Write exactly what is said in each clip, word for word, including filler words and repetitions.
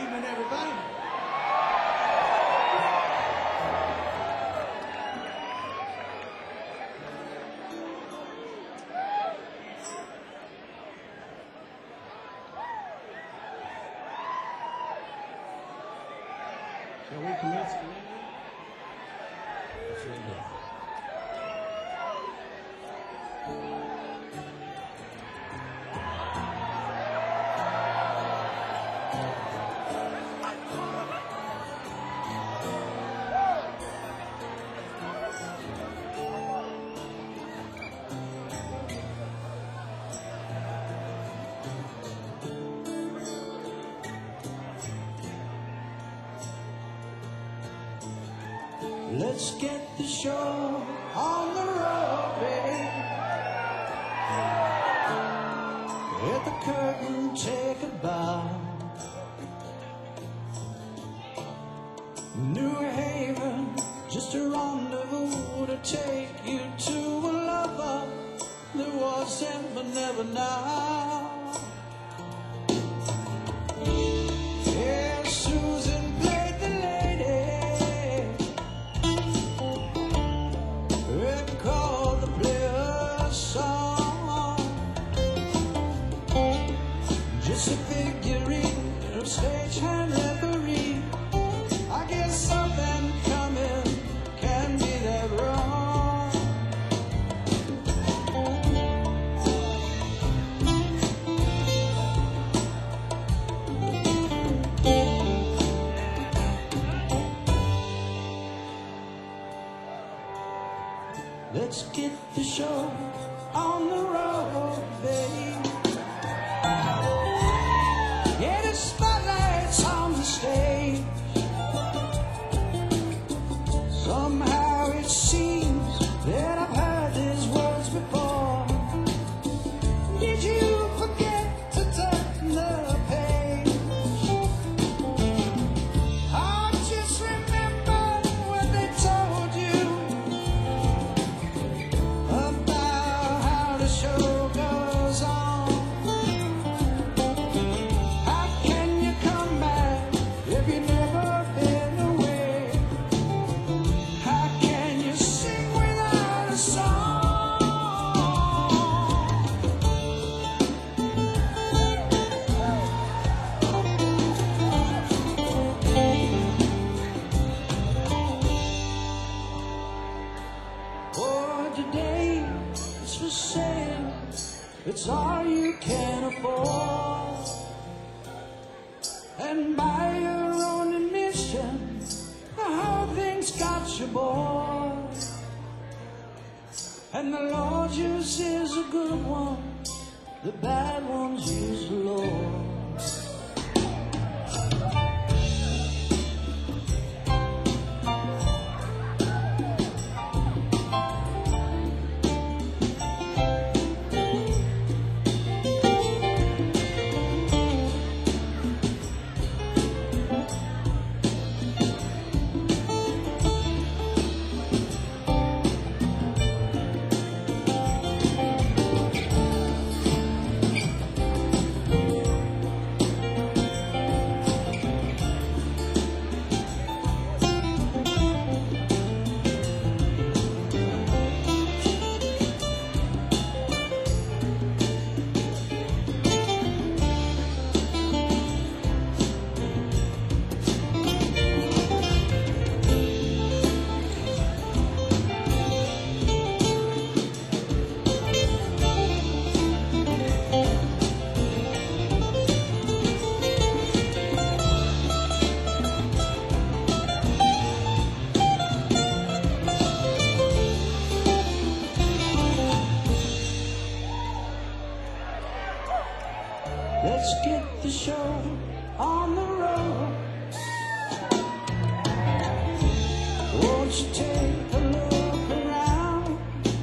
evening, everybody. Shall we commence the evening? Yes, we do. Let's get the show on the road, baby. Hit the curtain, take a bow. New Haven, just a rendezvous to take you to a lover that was then but never now. Yeah, Susan played the lady. Recall the player's song. Just a figurine of stagehand referee. I guess something coming can be that wrong. Let's get the show on the road, babe. Get the spotlights on the stage. Somehow it seems that I've heard these words before. Did you forget to turn the page? I just remember what they told you about how the show goes on. How can you come back if you've never been away? How can you sing without a song? For today, it's for sale. It's all you can afford. And by your own admission, the whole thing's got you bored. And the Lord's use is a good one, the bad ones use the Lord. Let's get the show on the road. Won't you take a look around?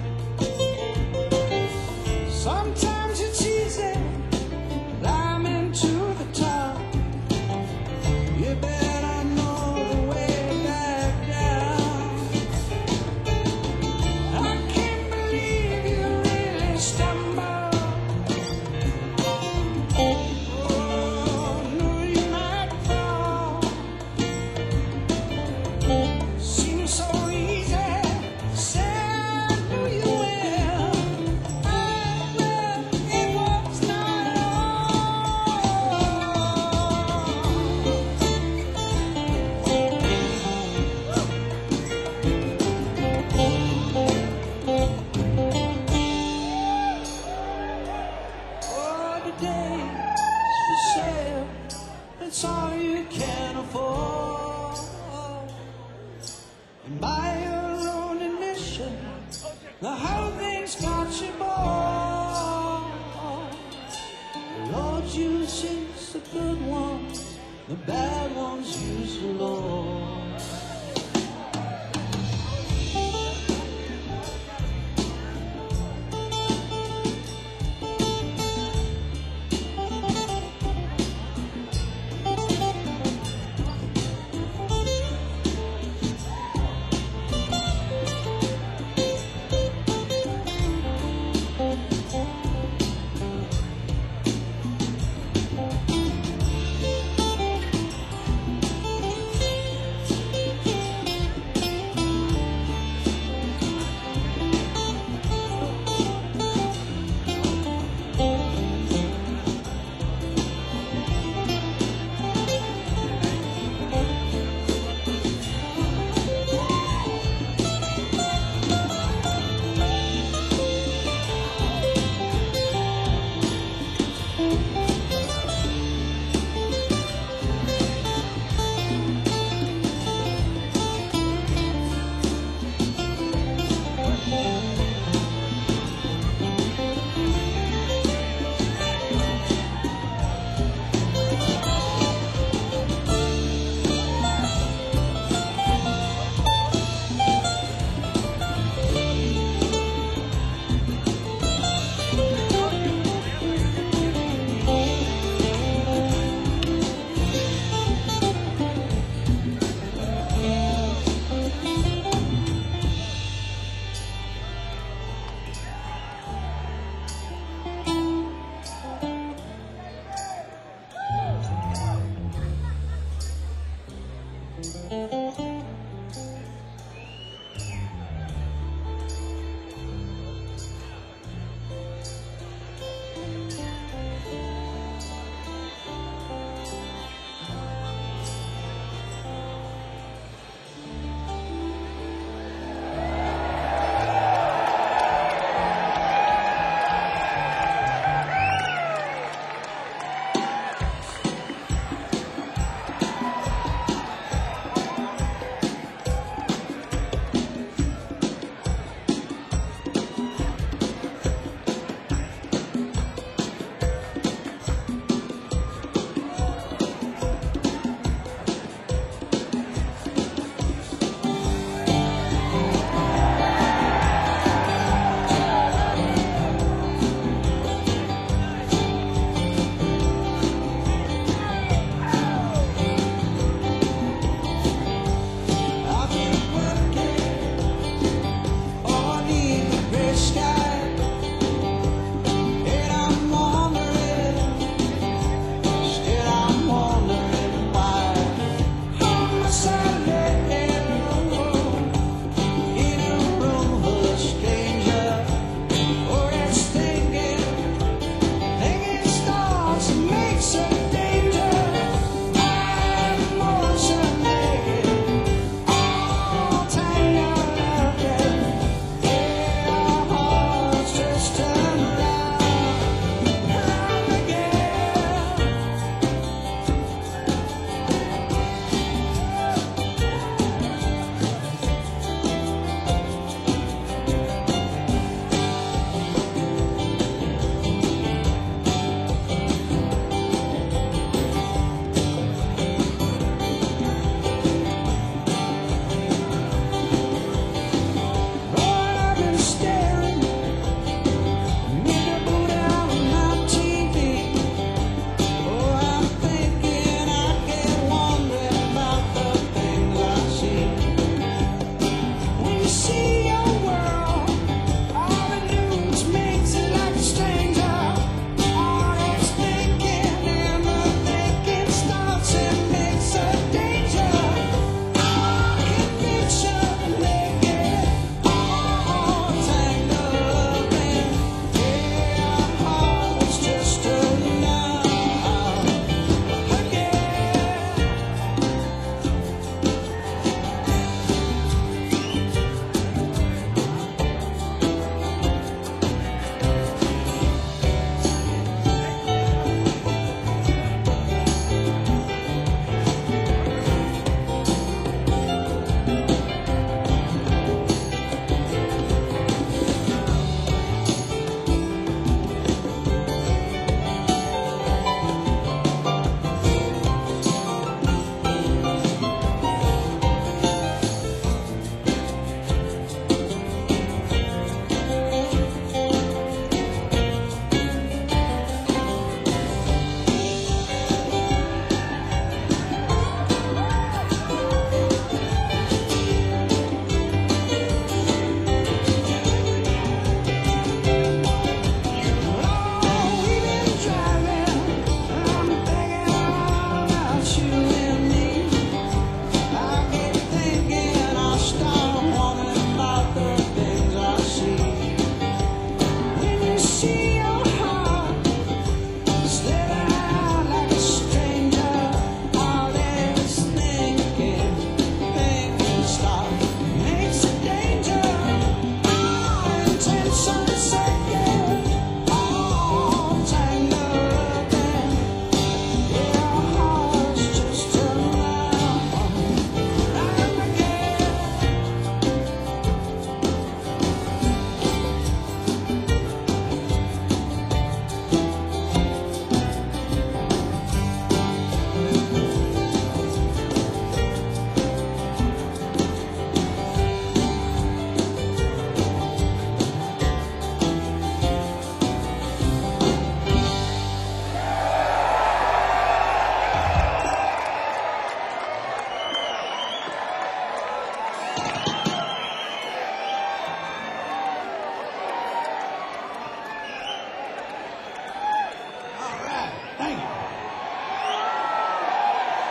Sometimes it's easy climbing to the top. You better know the way back down. I can't believe you really stumbled. Oh, no, you might fall. it's all you can afford. And by your own admission, the whole thing's got you bored. The Lord uses the good ones, the bad ones use the Lord.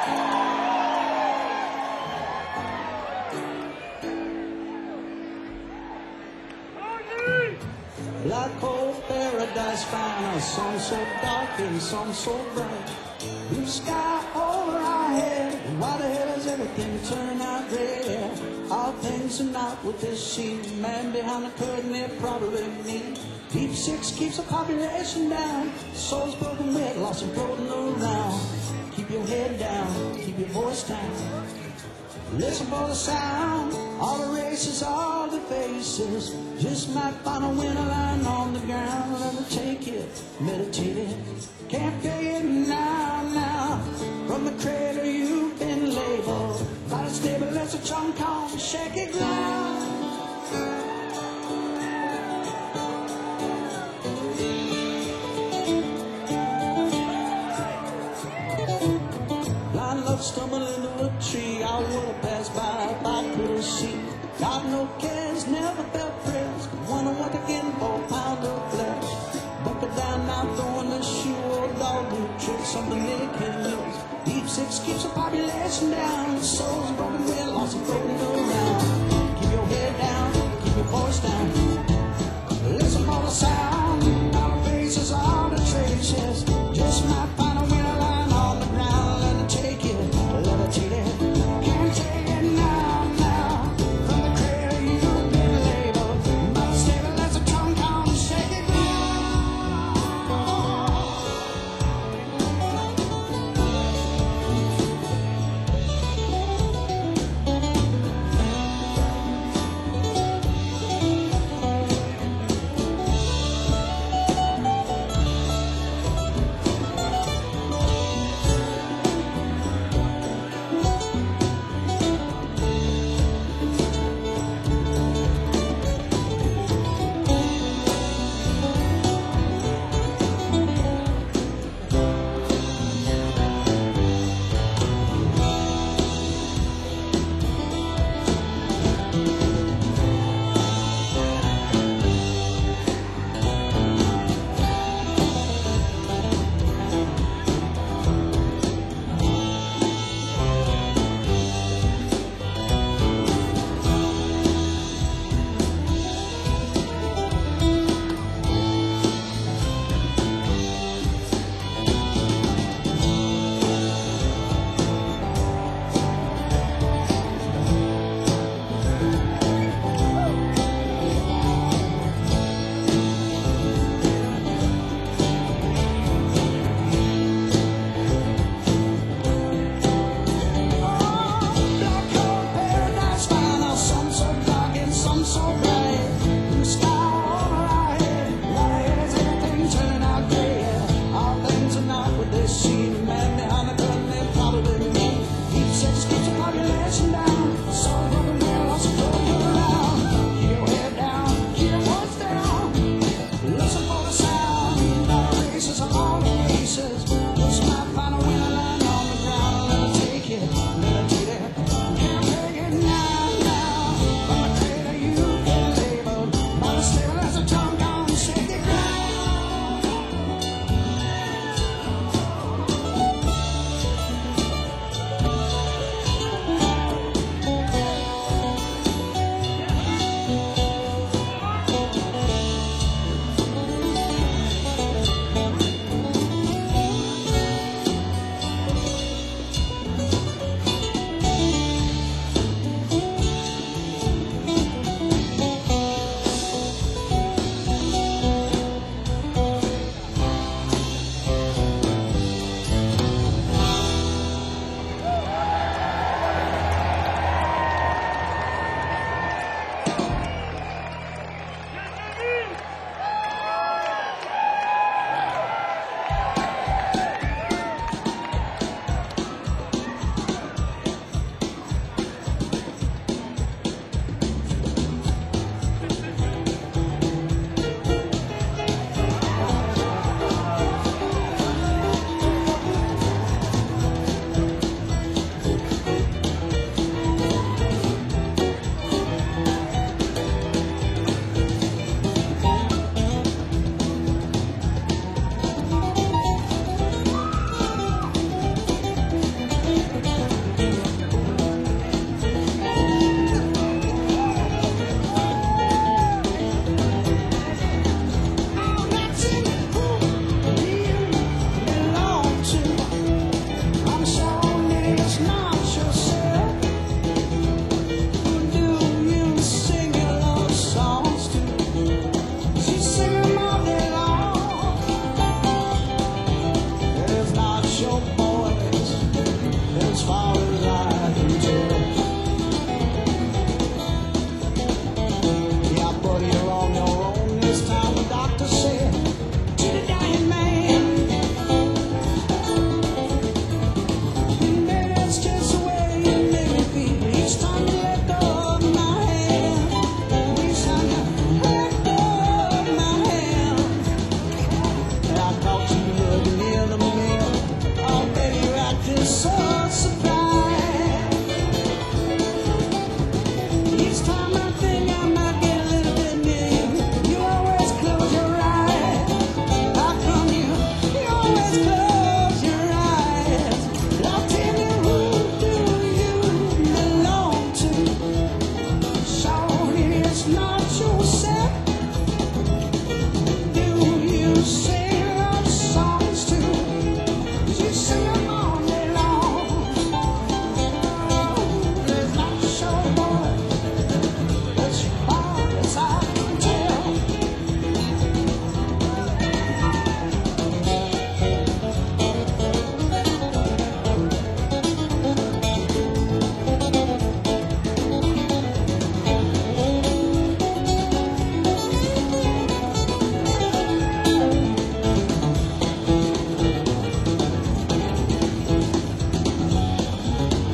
Black hole paradise found, some so dark and some so bright. Blue sky over our head, and why the hell is everything turning out gray? All things are not what they seem. Man behind the curtain, they're probably me. Deep six keeps the population down. Souls broken wet, lost and floating around. Keep your head down, keep your voice down. Listen for the sound, all the races, all the faces. Just might find a winner lying on the ground. Let me take it, meditate it. Can't pay it now, now. From the cradle you've been labeled. Not as stable as a chunk on the shaky ground. Blind love stumbled into a tree. I would have passed by if I couldn't see. God no cares, never felt praise. Wanna work again for a pound of flesh. Buckle down now, throwing the shoe. Old dog new trick, something they can use. Deep six keeps the population down. Souls broken, we're lost and floating around. Keep your head down, keep your voice down. Listen for the sound. All the faces, all the traces. Just might find a winner lying on the ground. Let it take it, let it take it. Can't take it now, now. From the cradle you've been labeled. Not as stable as a trunk on the shaky ground.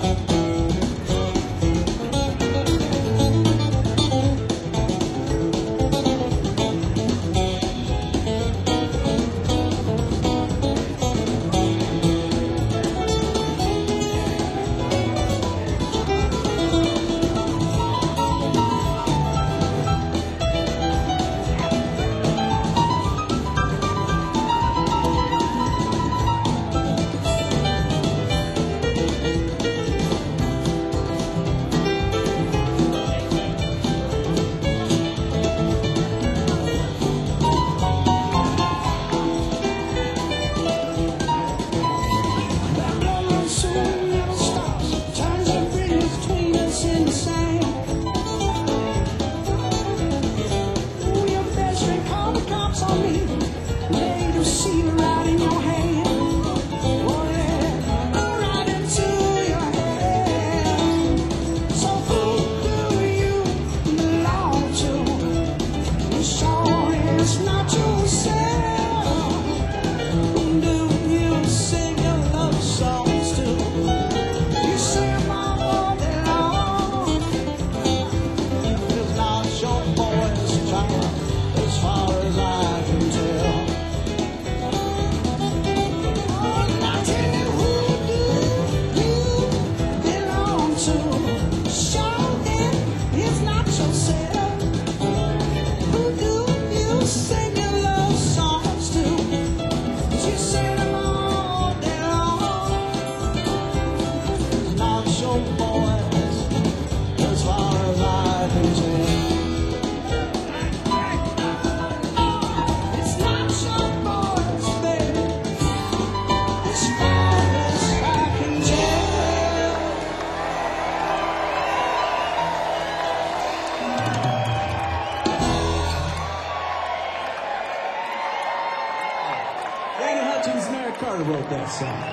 Carter wrote that song.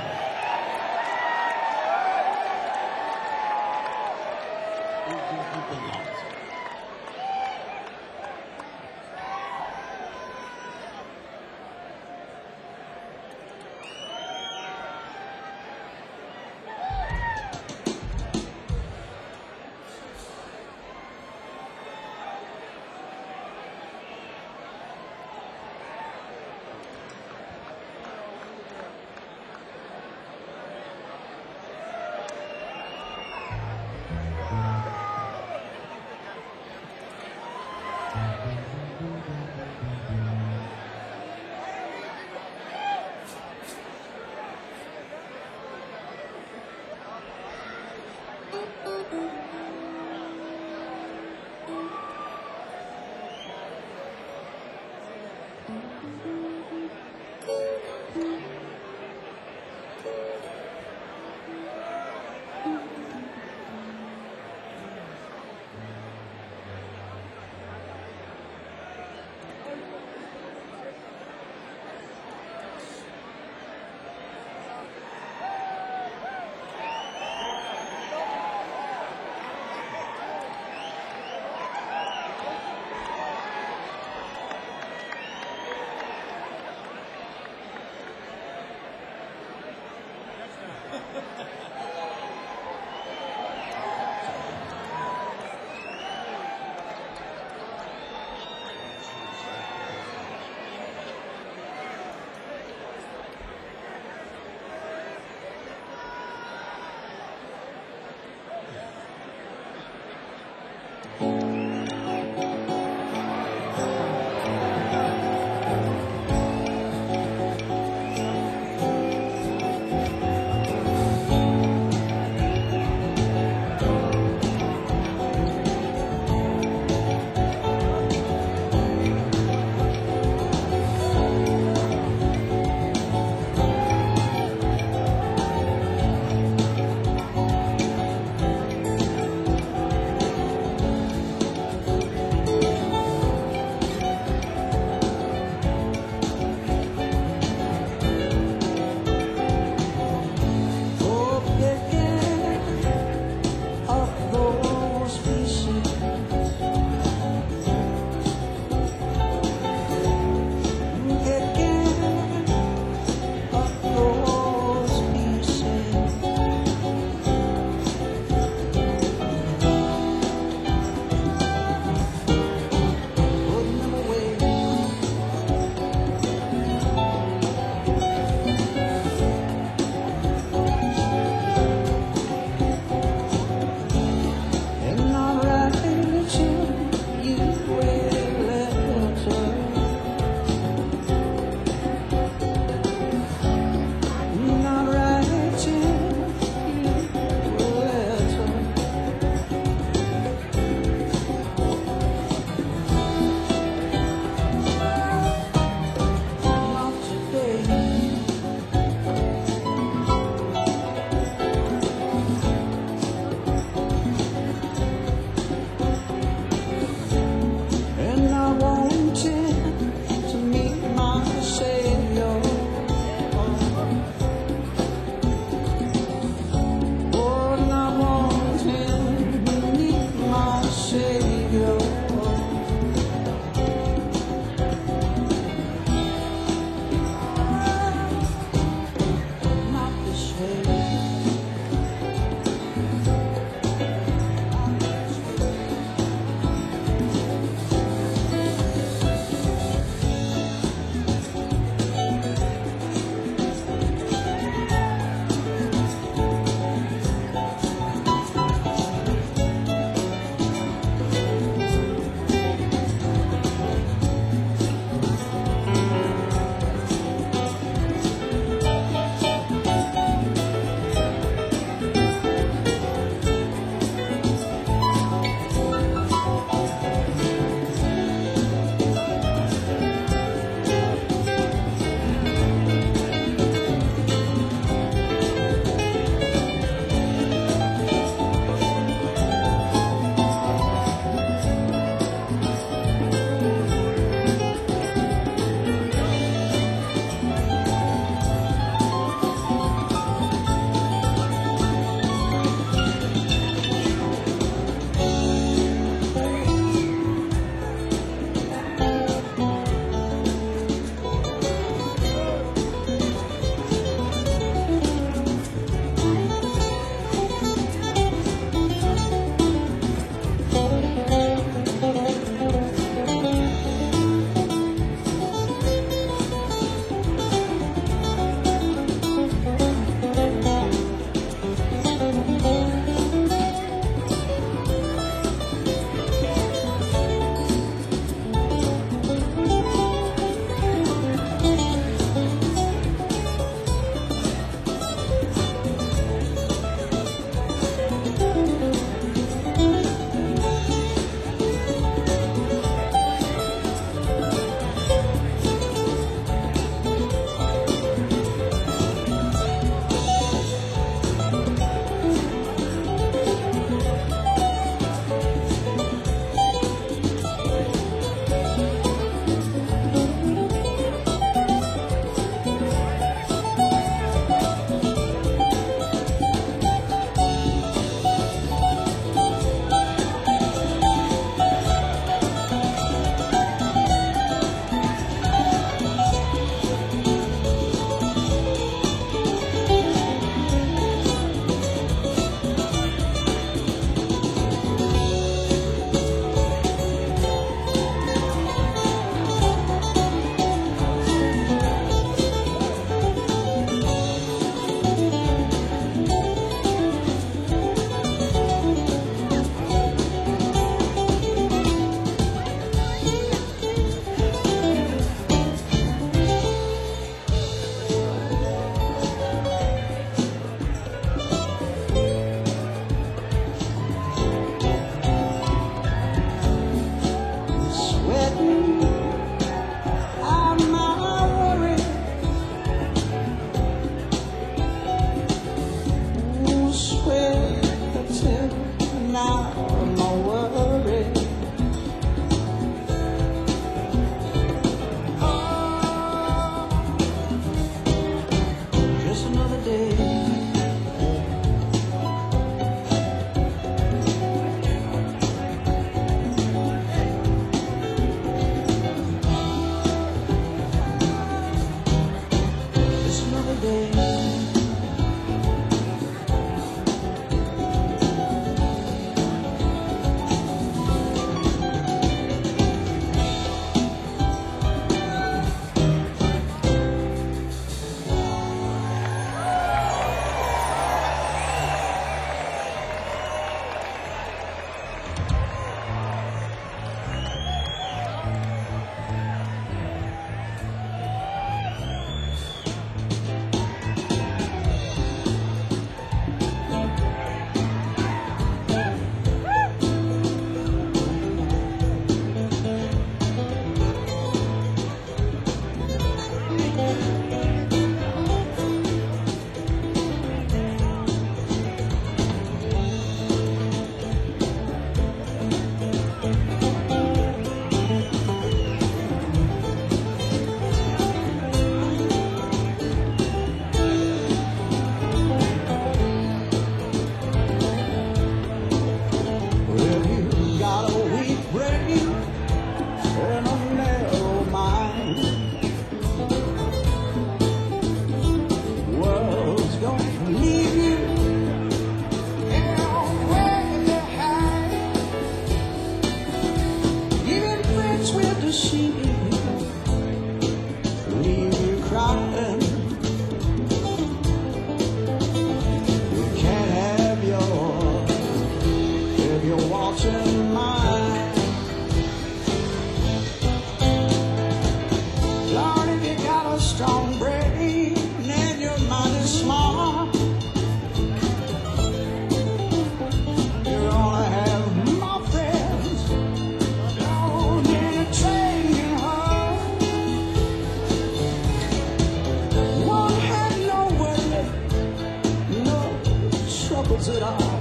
it all.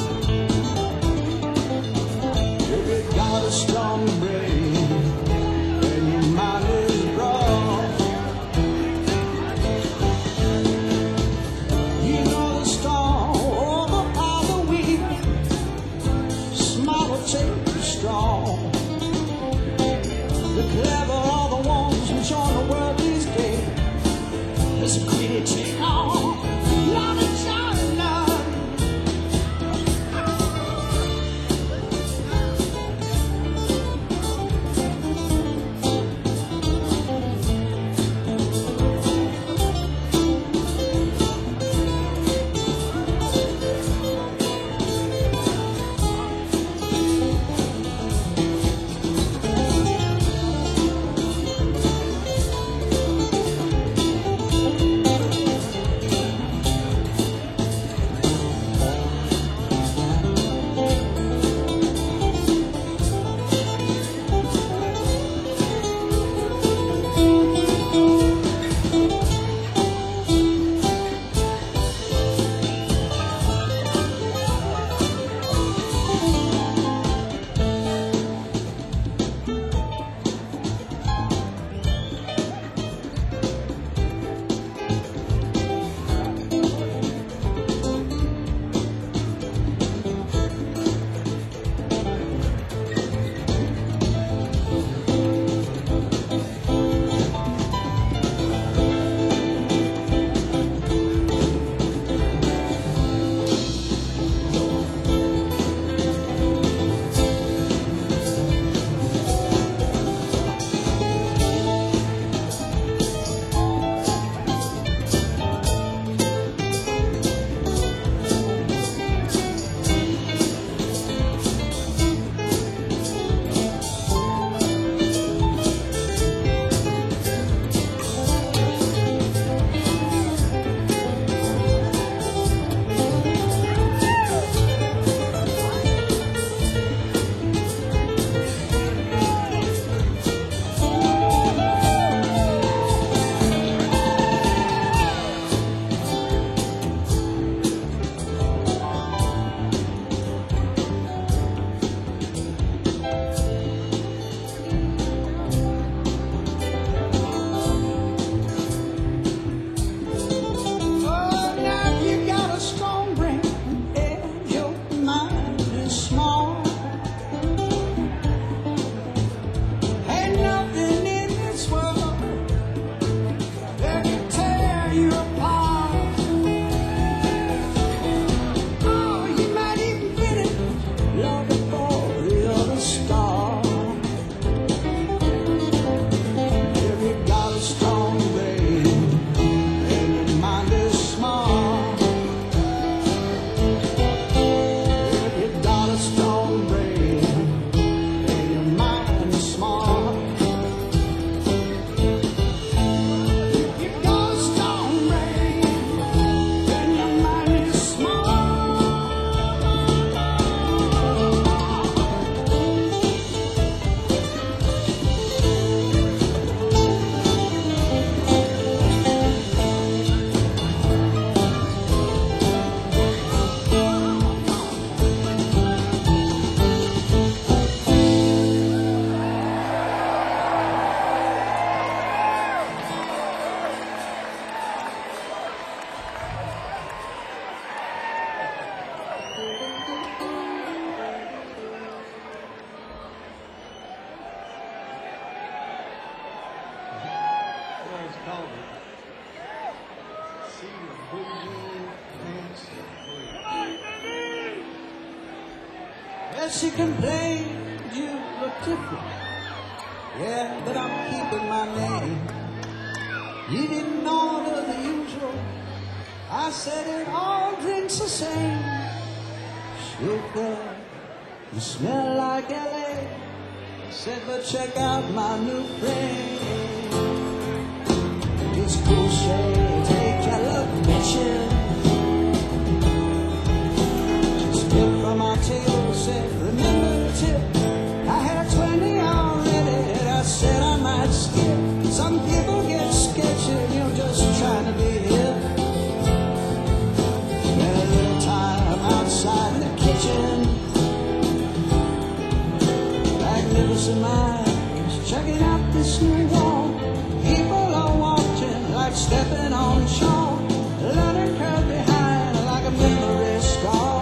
If you got a strong brain and your mind is broad, you know the strong overpower the weak. Smart will take the strong. The clever are the ones who show the world these days. There's a greedy take on. Not a China. Well, she complained you look different. Yeah, but I'm keeping my name. You didn't order the usual. I said it all drinks the same. Sugar, you smell like L A. Said, but check out my new frame. It's cool shade, take your look, bitchin'. Just tip from my table, said, remember the tip. I had twenty already, and I said I might skip. Some people get sketchy, you're just trying to be hip. Spend a little time outside. kitchen. Magnificent minds checking out this new wall. People are watching like stepping on a shawl. Learning curve behind like a memory scar.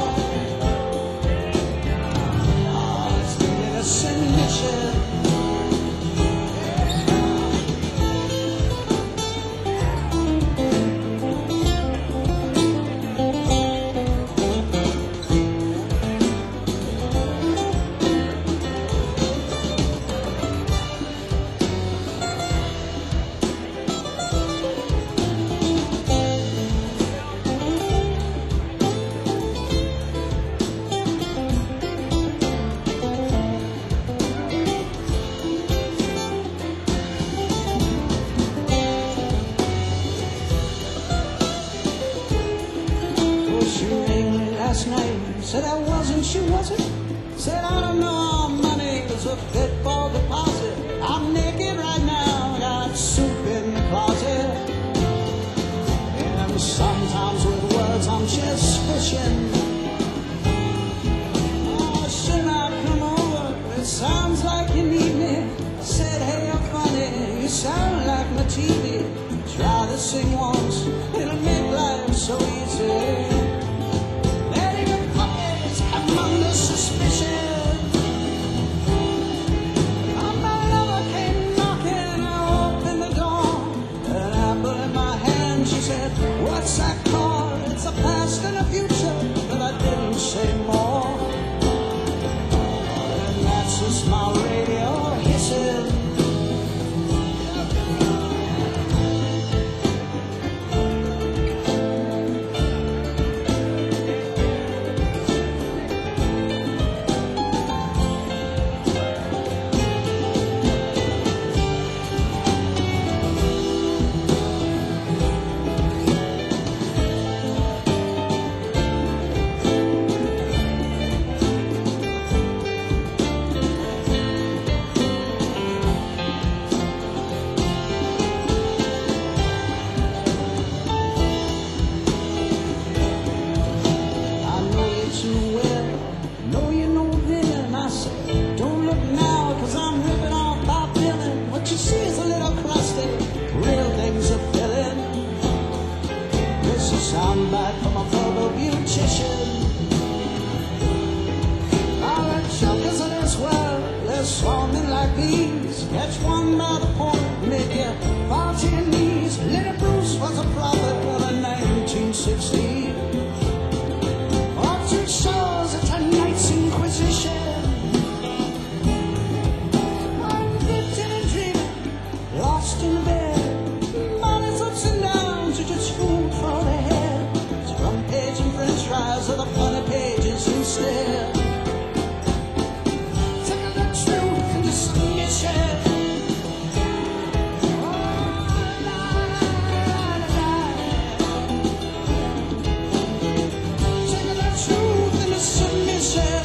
Oh, it's been a submission. Last night, said I wasn't, she wasn't. Said I don't know how money was a pitfall deposit. I'm naked right now, got soup in the closet. And sometimes with words I'm just fishing. Oh, should I come over? It sounds like you need me. I said, hey, you're funny, you sound like my T V. Try to sing once, it'll make life so easy. Under suspicion, oh, my lover came knocking. I opened the door, an apple in my hand. She said, what's that called? It's a past and a future, but I didn't say more. And that's just my radio hissing. Soundbite from a verbal beautician. All the junkers of this world, they're swarming like bees. Catch one by the point, make you fall to your knees. Little Bruce was a prophet of the nineteen sixties. All three shows at tonight's Inquisition. I'm drifting and dreaming, lost in the bed. Money's ups and downs, are just food for the head. Front page and french fries are the funny pages instead. Take the truth into submission. Take the truth into submission.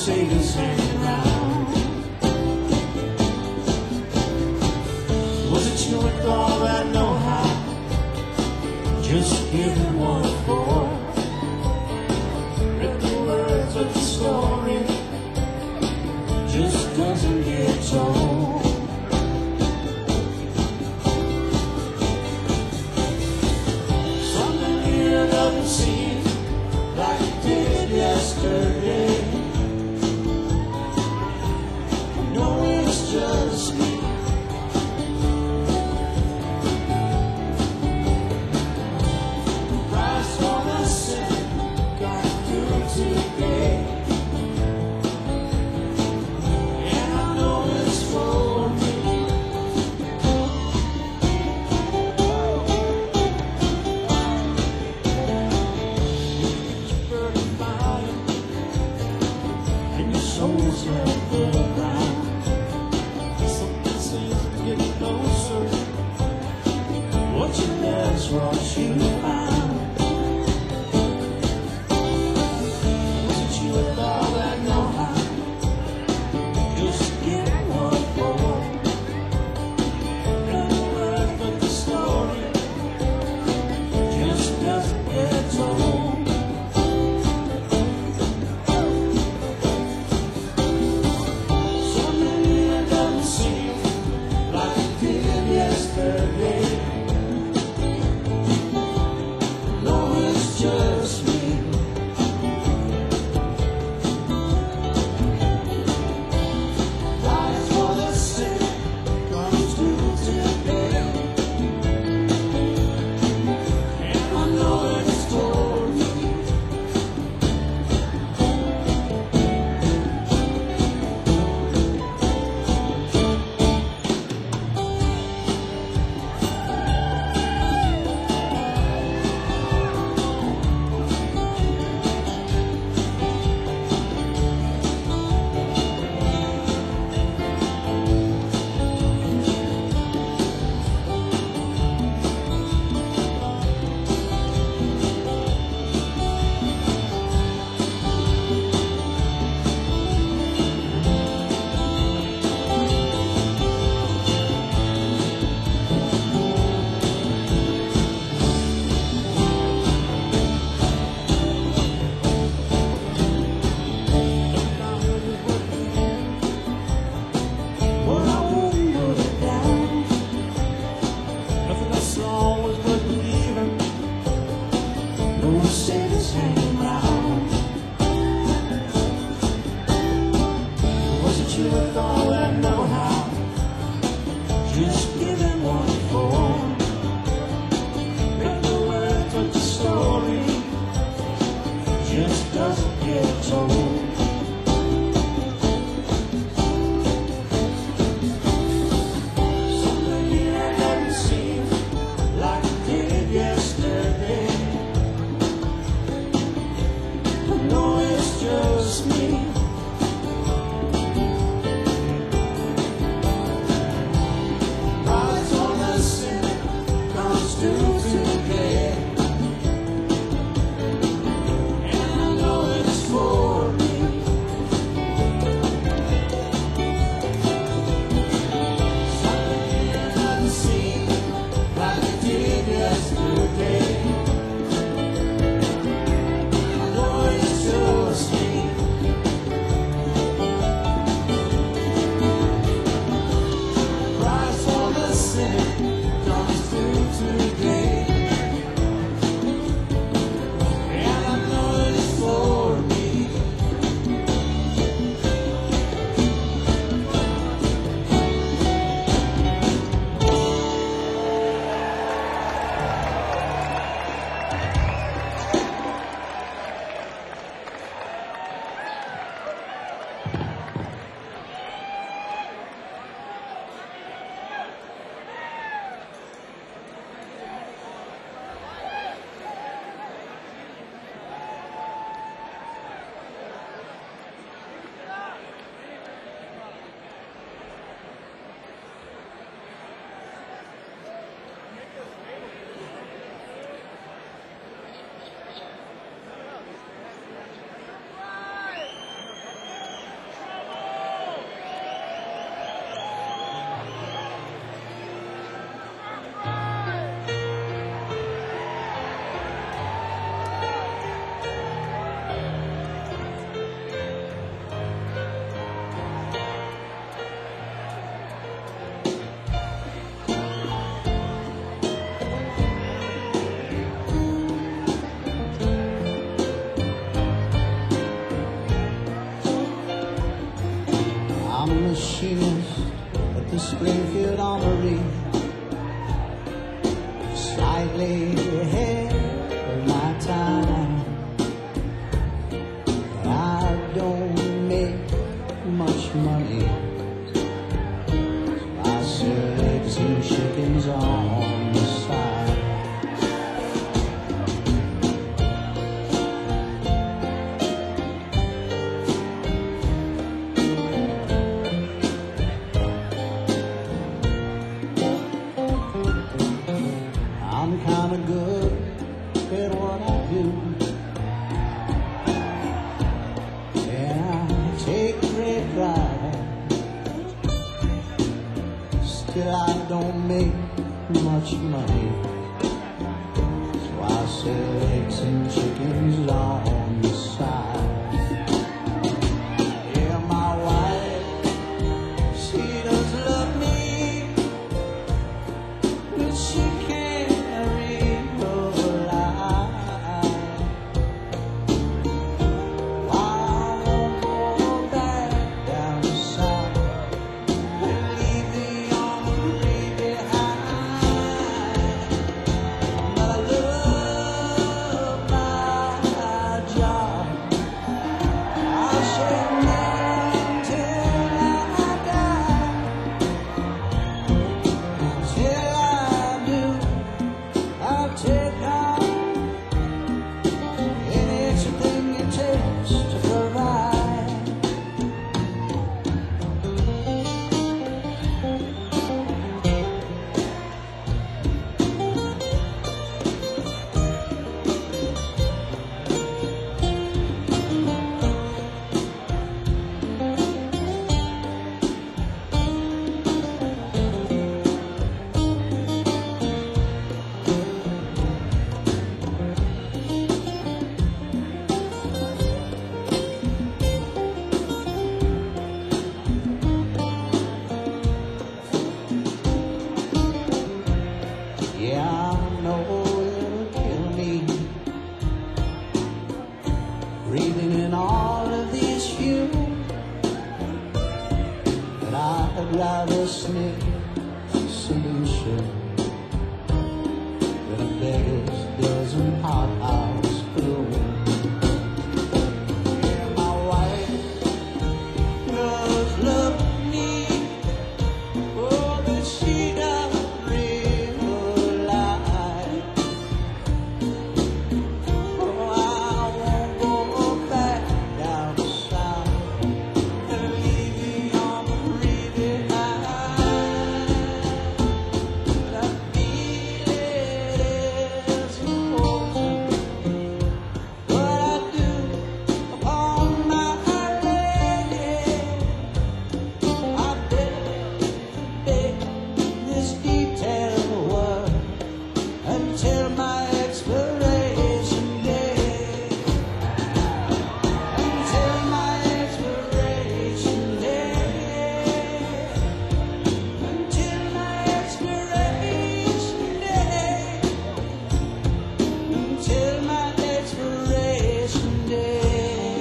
say he's hanging around. Was it you with all that know-how? Just give him one for. Read the words of the story, just doesn't get told. Something here doesn't seem like it did yesterday. No, it's just me. Price for the sin got through today. And I know it's for me. It's burning fire, and your soul's held to the ground. Something seems to get closer. What you left, what you found. Was it you with all that know-how? Just get one more. Read the words, but the story just doesn't get told. Something here doesn't seem like it did yesterday. the Springfield Armory, slightly ahead of my time. I don't make much money, so I sell eggs and chickens on the side. I'm kinda good at what I do, and I take great pride. Still I don't make much money, so I sell eggs and chickens on the side. Yeah, my wife, she does love me, but she can't realize why I won't go back down south and leave the armory behind. But I love my job. I'll shake it till I die. Till I do, I'll take on anything it takes to provide. Yeah, I know it'll kill me, breathing in all of these fumes, but I'd rather sniff a solution than a beggar's dozen hothouse bloom. Yeah, my wife does love me, oh, but she doesn't realize. Oh, I won't go back down south and leave the armory behind. But I feel it is important what I do upon my leg. I bet, bet this detailed work until my expiration day. Until my expiration day. Until my expiration day. Until my expiration day.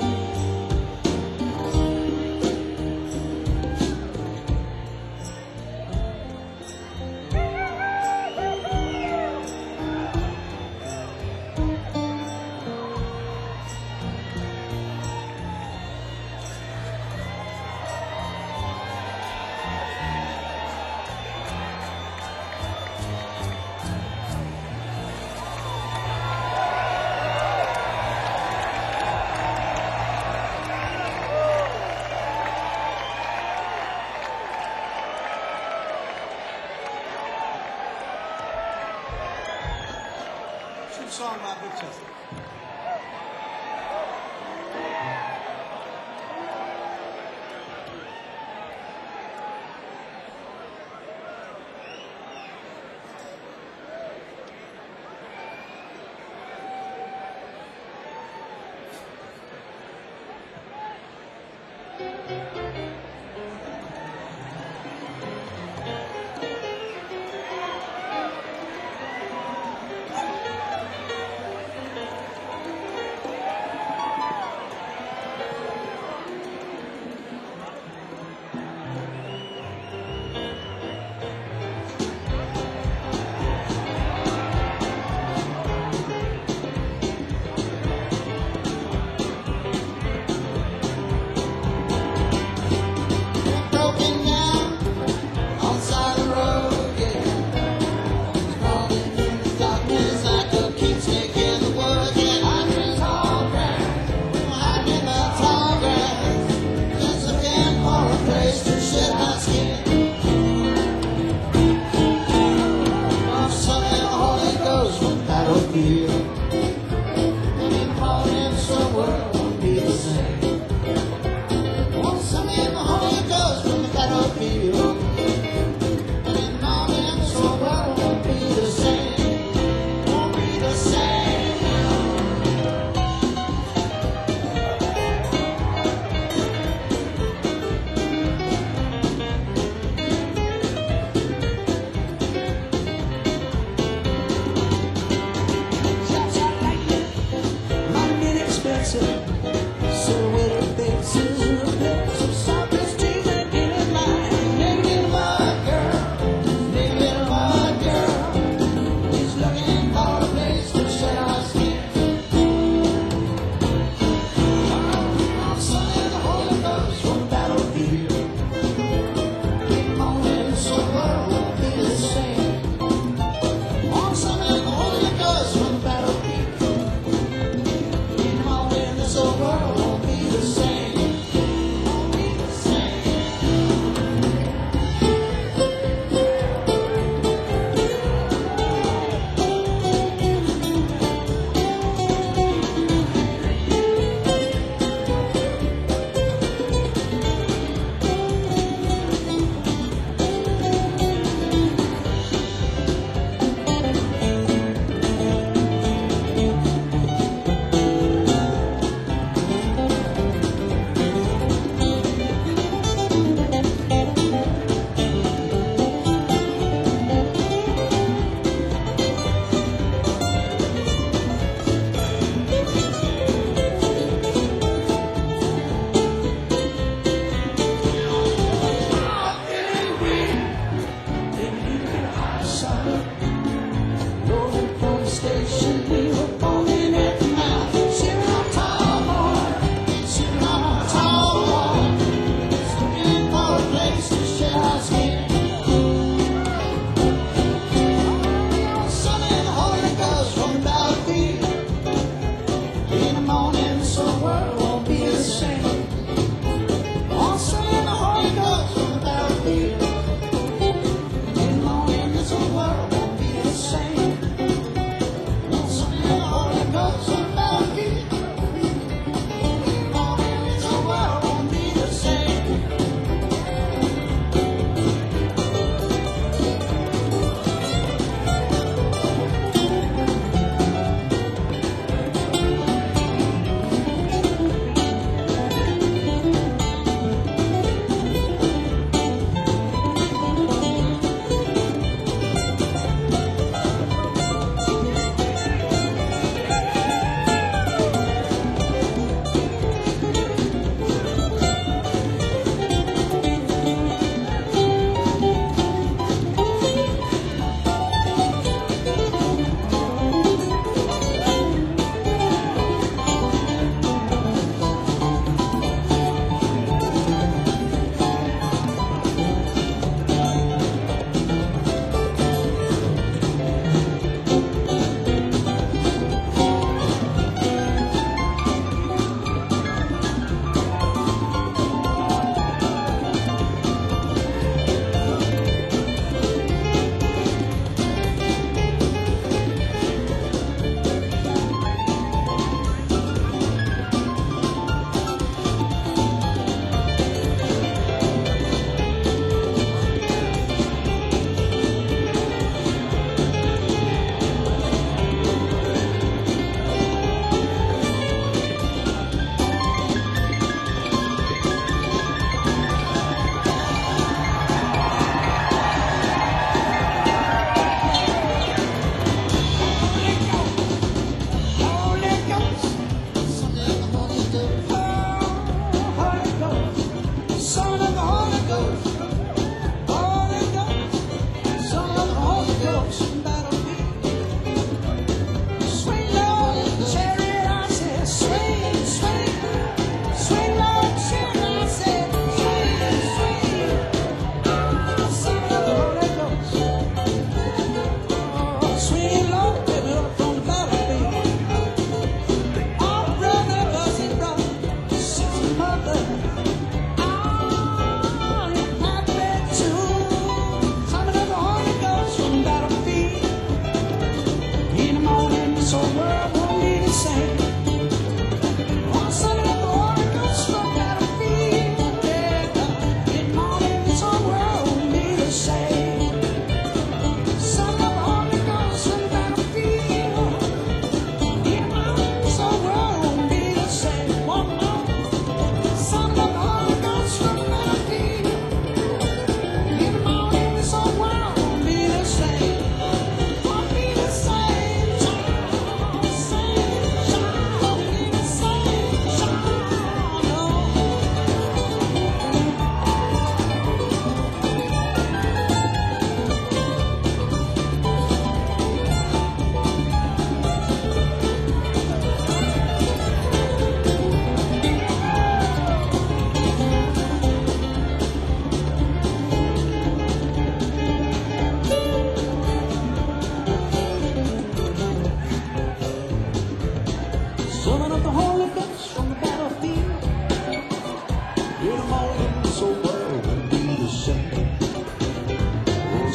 Shoot a song about Big Chester.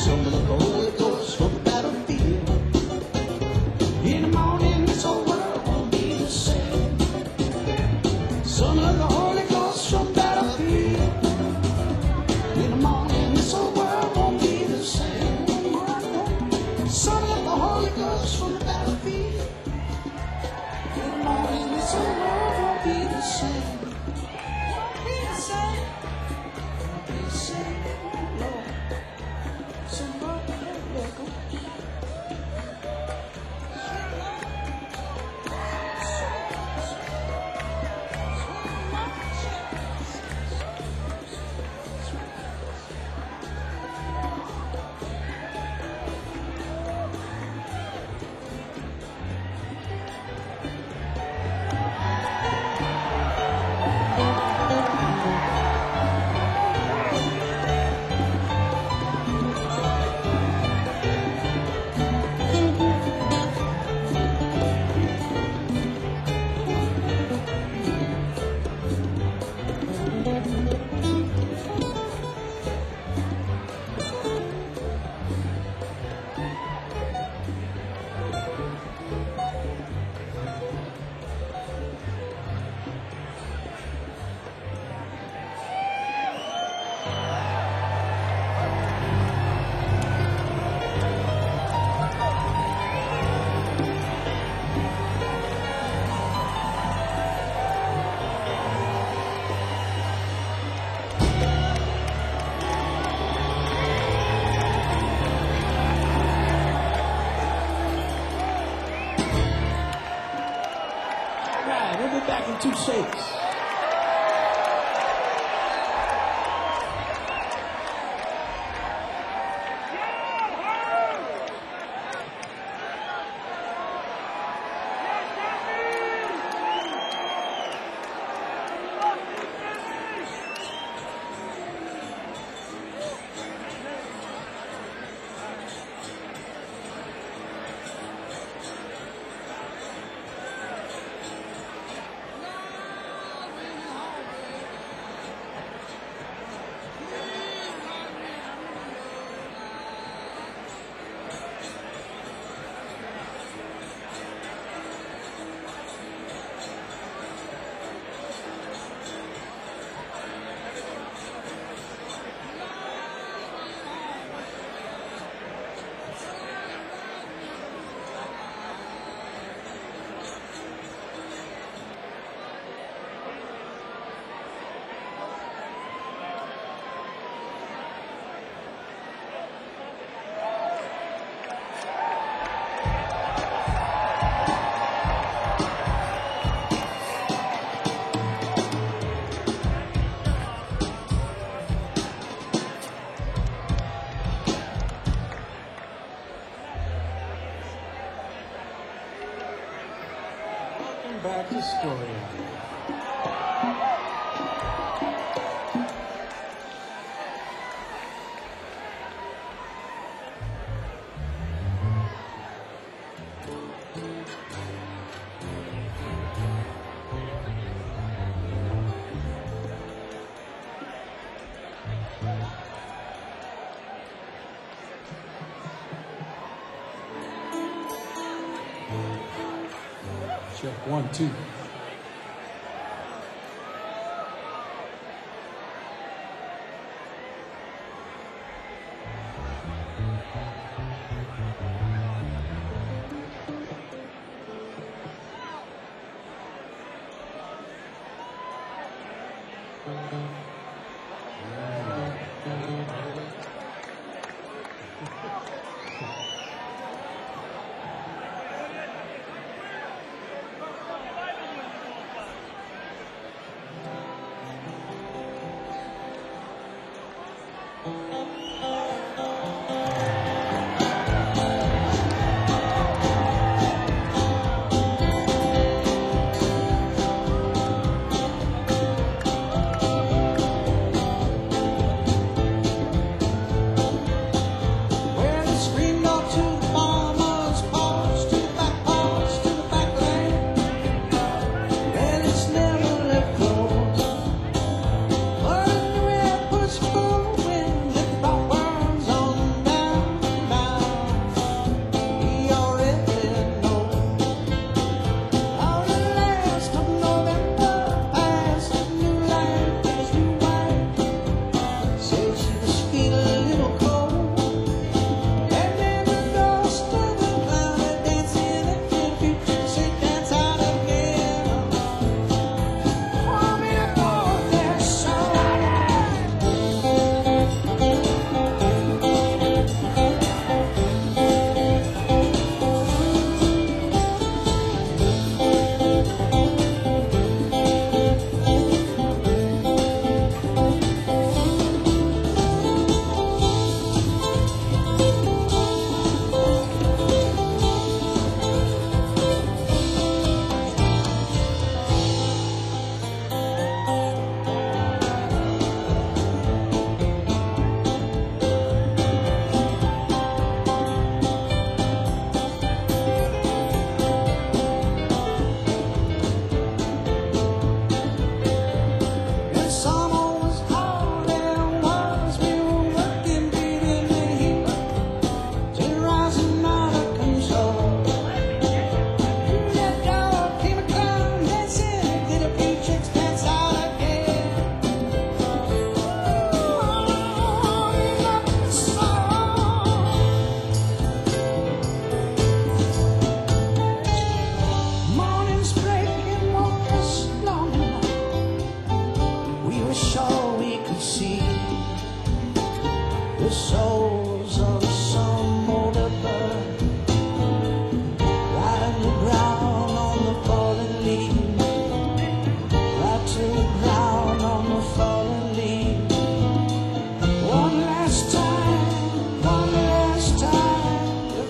Some of the Holy Ghost from the battlefield. In the morning, this whole world won't be the same. Son of the Holy Ghost from the battlefield. In the morning, this whole world won't be the same. Son of the Holy Ghost from the battlefield. In the morning, this whole world won't be the same. Won't be the same. Won't be the same, Lord. Somebody let go. Right, we'll be back in two shakes. Welcome back to Story Hour. Check one, two. souls of some older bird, right to the ground on the fallen leaves, right to the ground on the fallen leaves. One last time, one last time to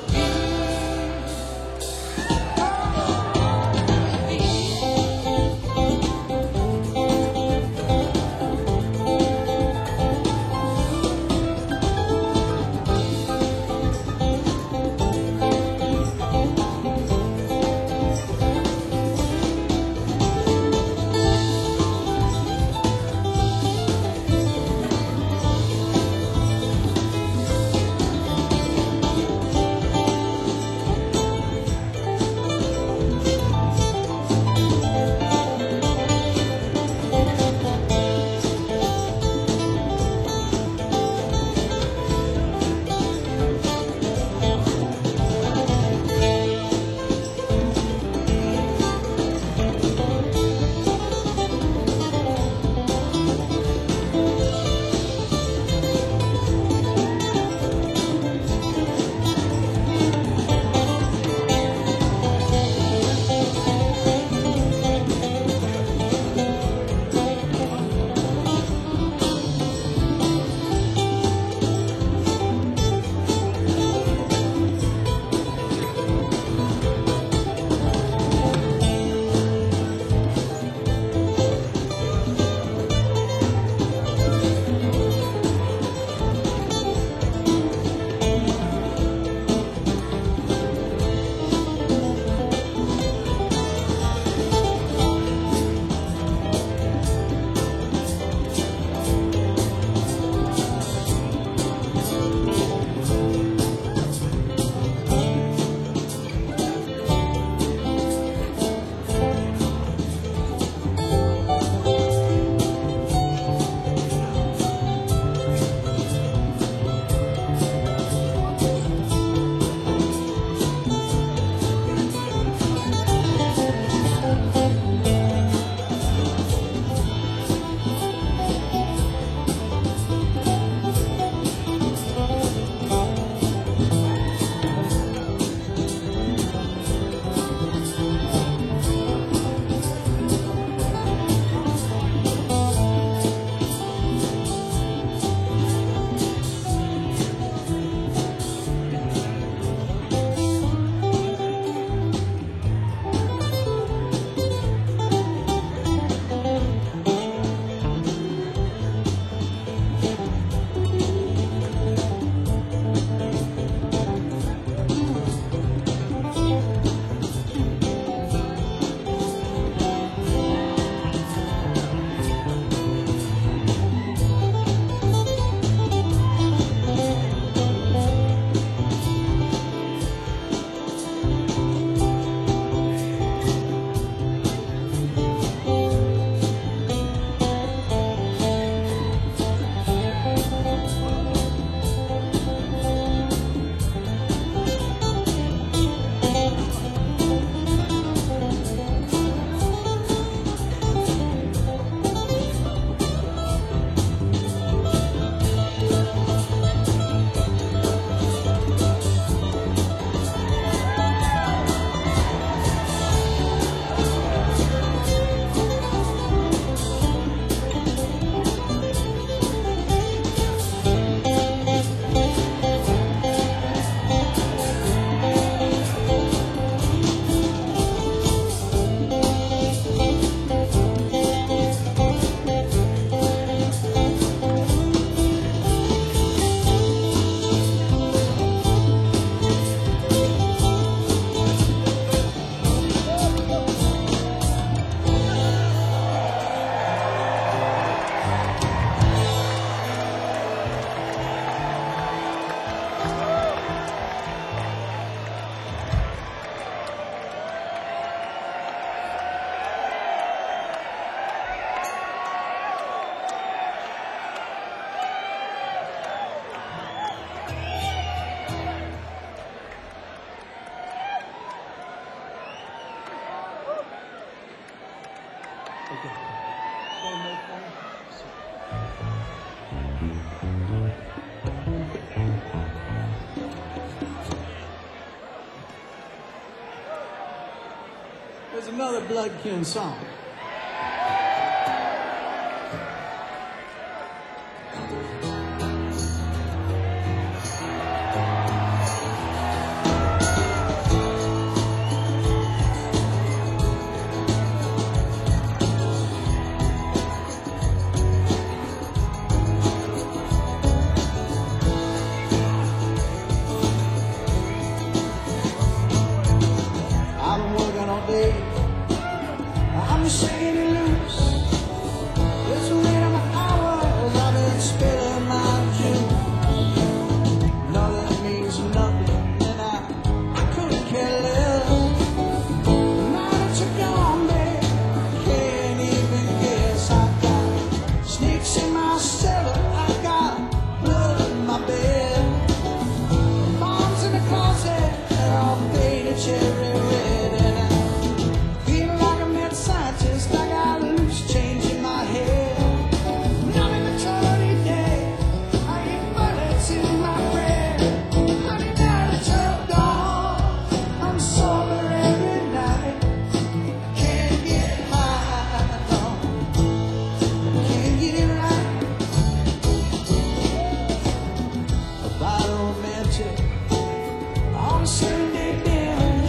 another Blood Kin song. I'm shaking it loose. It's the weight of my hours. I've been spilling my juice. Nothing means nothing, and I, I couldn't care less. Now that you're gone, babe, I can't even guess. I got snakes in my cellar. I got blood in my bed. Bombs in the closet, and all painted cherry red. And I scientist, I got loose change in my head. Not in the dirty day, I ain't bullets in my bread. Honey, now that you're gone, I'm sober every night. Can't get high, no, can't get it right. A bottle of mantra on a Sunday binge.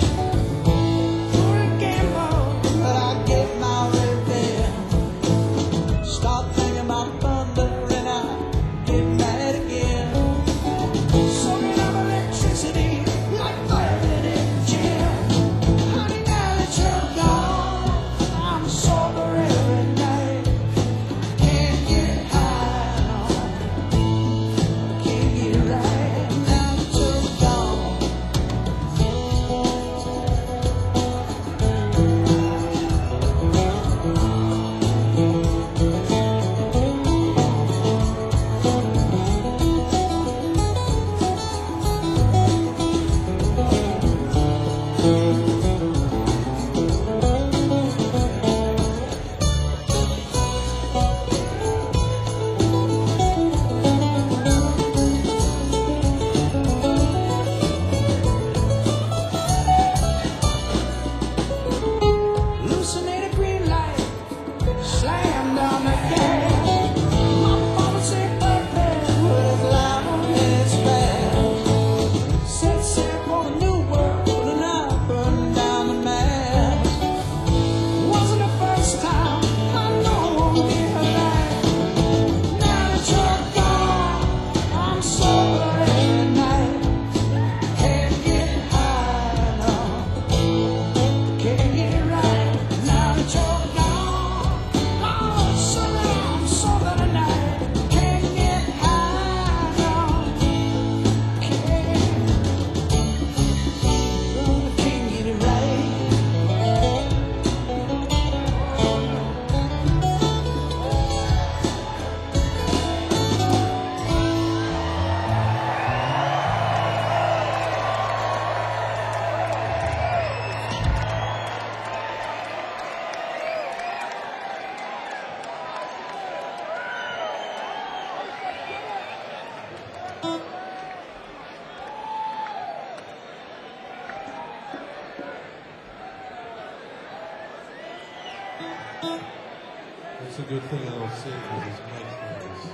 It's a good thing I don't sing because his mic thing is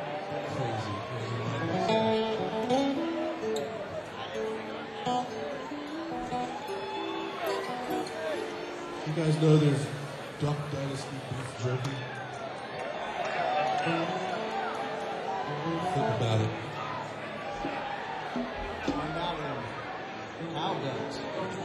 crazy. crazy you guys know there's Duck Dynasty beef jerky? Think about it. Find out when Cow does.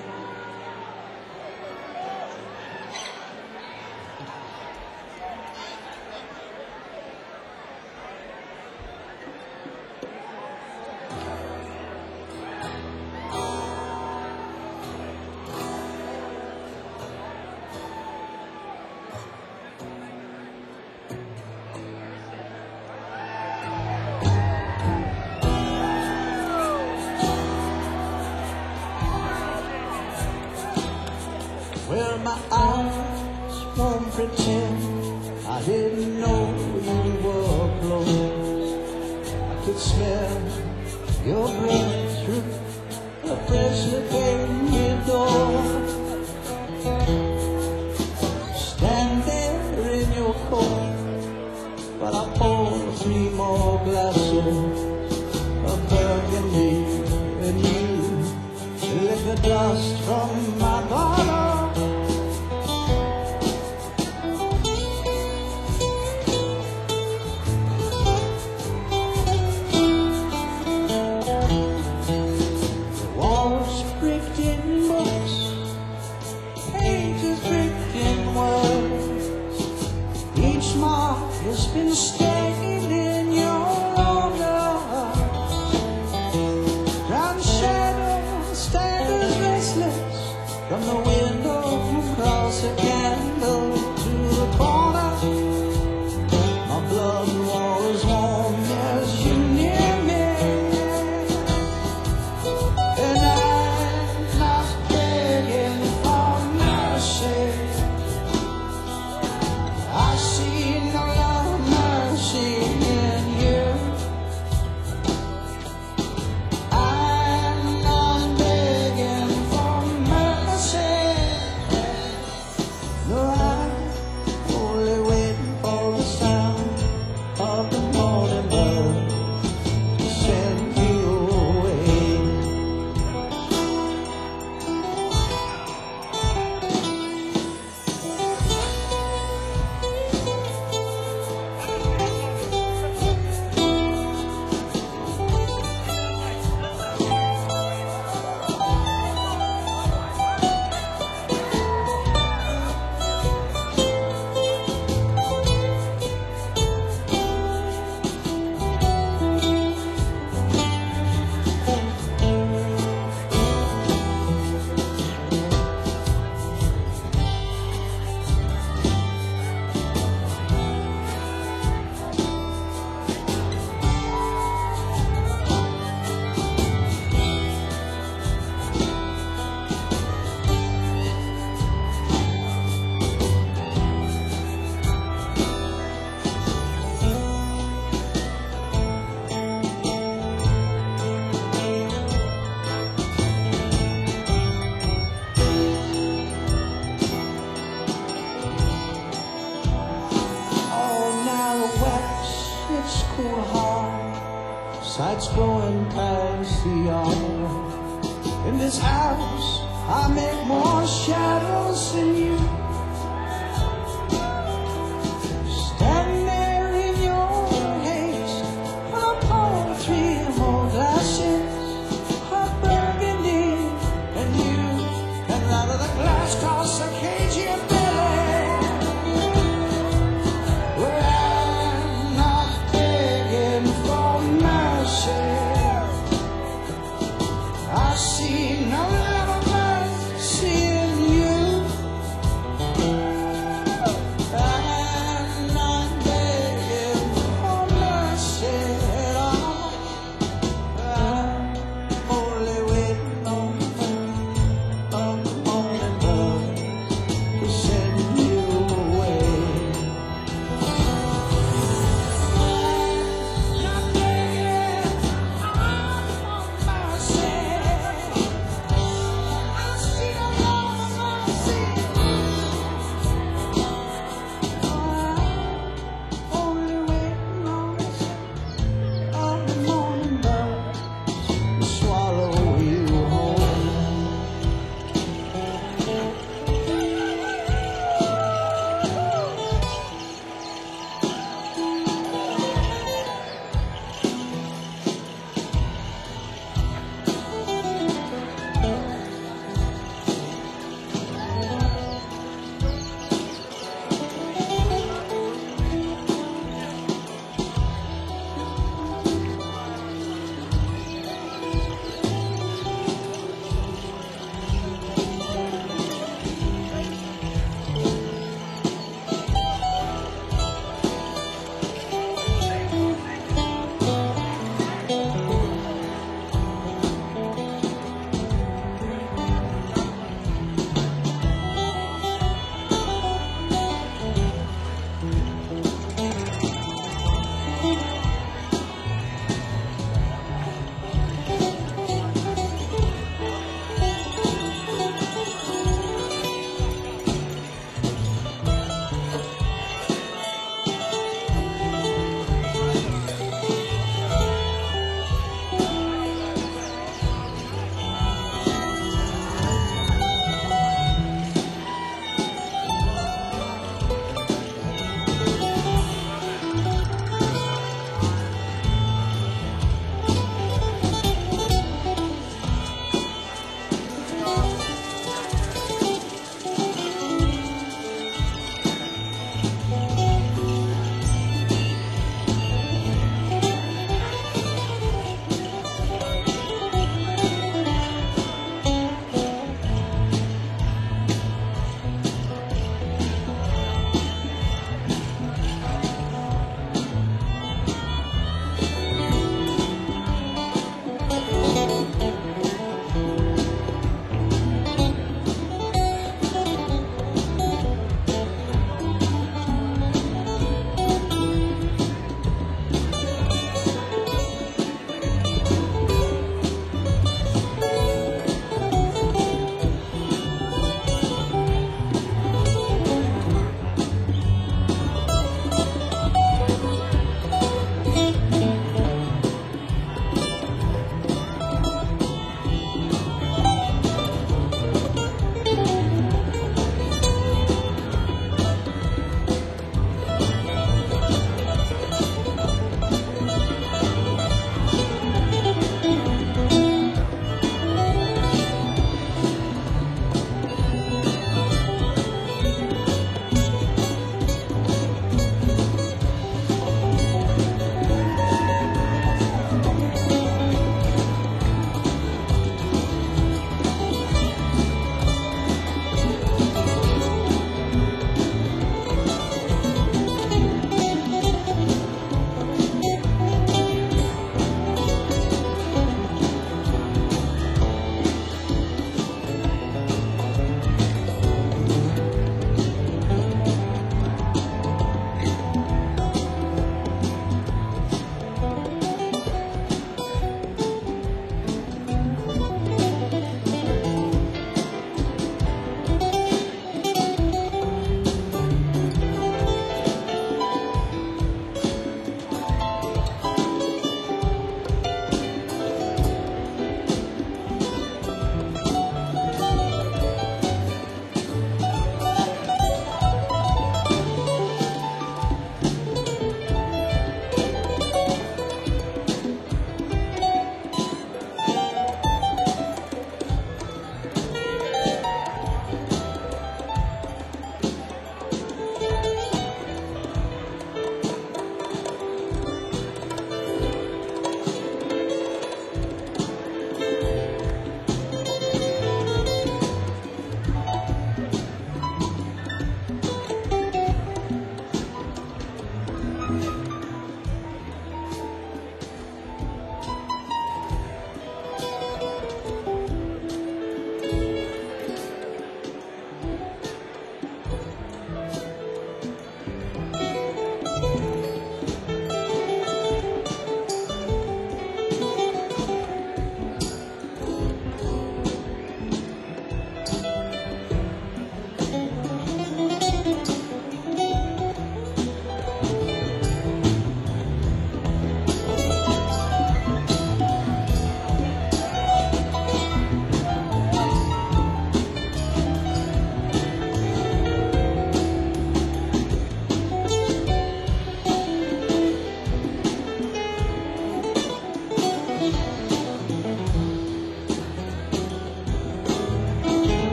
Well, my eyes won't pretend I didn't know you were close. I could smell your breath through a freshly painted door. dust from my bottle. The walls bricked in books, pages bricked in words. Each mark has been stained in your own eyes. Brown shadows stand as restless from the window across a candle to the corner. My blood was warm as you near me, and I'm not begging for mercy. I see no love, mercy in you. I'm not begging for mercy. No, I'm only waiting for the sound of the morning bird to send you away. It's cool hard, sights blowing past the yard. In this house, I make more shadows than you. Standing there in your haze, on a palm tree and more glasses of burgundy, and you, and out of the glass cross a cagey belly. Where I'm not begging for mercy. I see no love of mercy in you.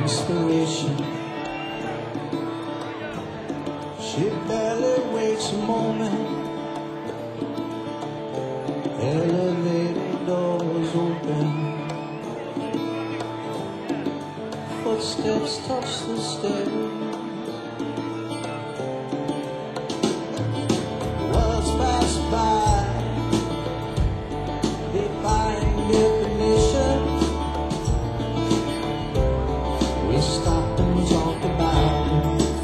inspiration. She barely waits a moment. Elevator doors open. Footsteps touch the stairs. Words pass by, defying definition. We stop and talk about it.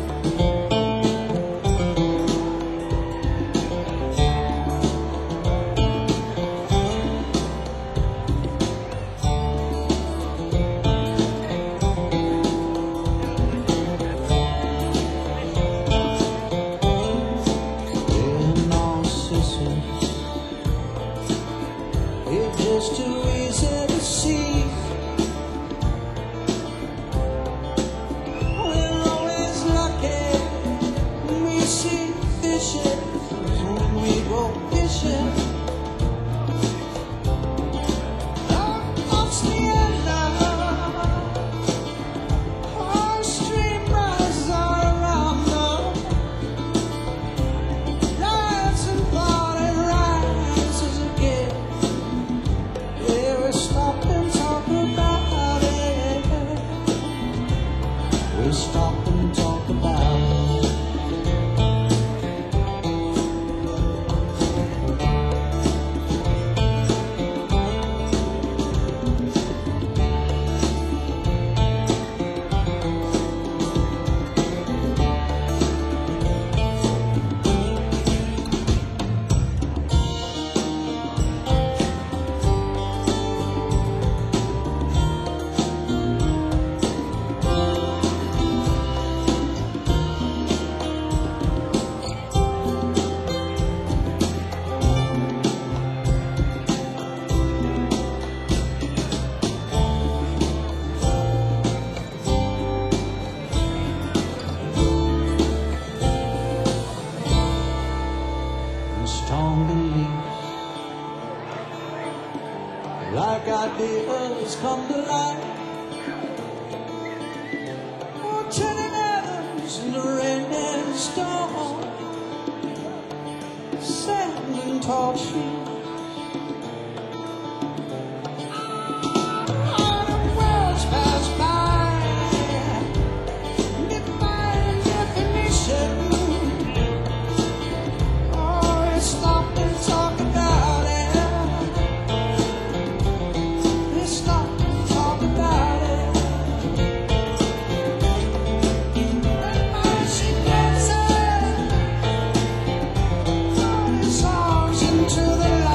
It's just too easy to see. We're always lucky when we see fishes, when we go fishing. Across the end our stream rises all around us. Rise and fall and rises again. Yeah, we stop and talk about it. We stop and talk about it. Strong beliefs, like ideas come to life. Oh, turning atoms in the rain and storm, sand and tall trees. All the worlds pass by, defying definition. Stop and talk about it. Let's stop and talk about it. And she dances all these songs into the light.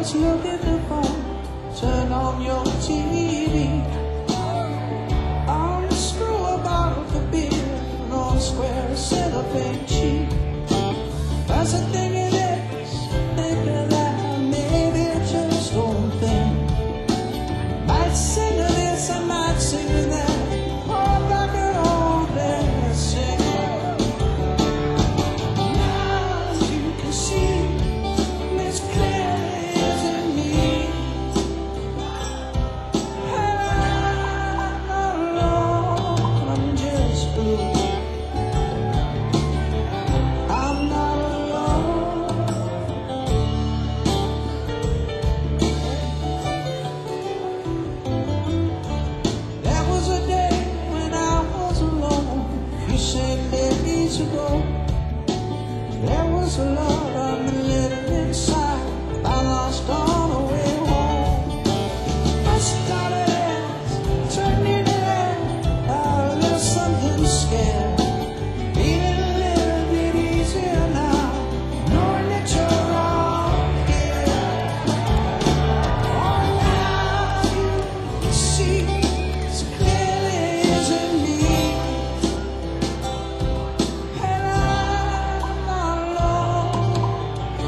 let's look at the phone. Turn on your T V. Unscrew a bottle for beer. On square cellophane cheap. That's the thing it is. Thinking that maybe it just don't think. Might sing to this, I might sing to that. All back at all day singing. Now you can see Miss clearly isn't me. I'm not alone, I'm just blue. I'm not alone. There was a day when I was alone. You said there needs to go. There was a lot of me living inside. I lost all the way home. I started out, turned into that. A little something scared. Feeling a little bit easier now, knowing that you're all here. Oh, now you can see as clearly isn't me. And I'm not alone.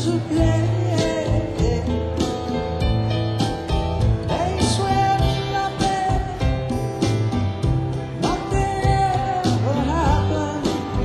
a place. Place where nothing, nothing ever happened.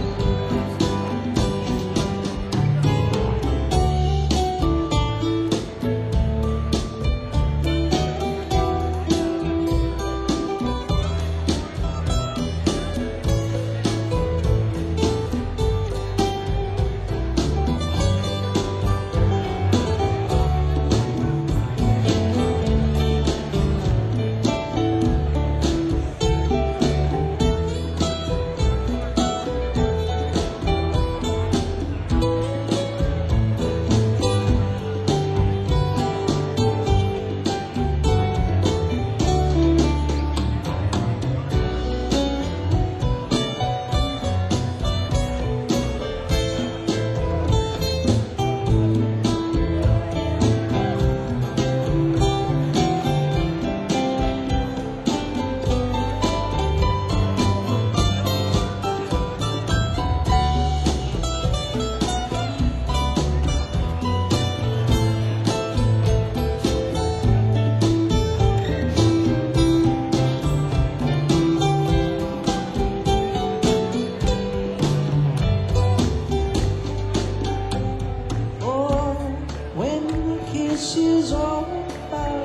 Oh, when the kiss is over,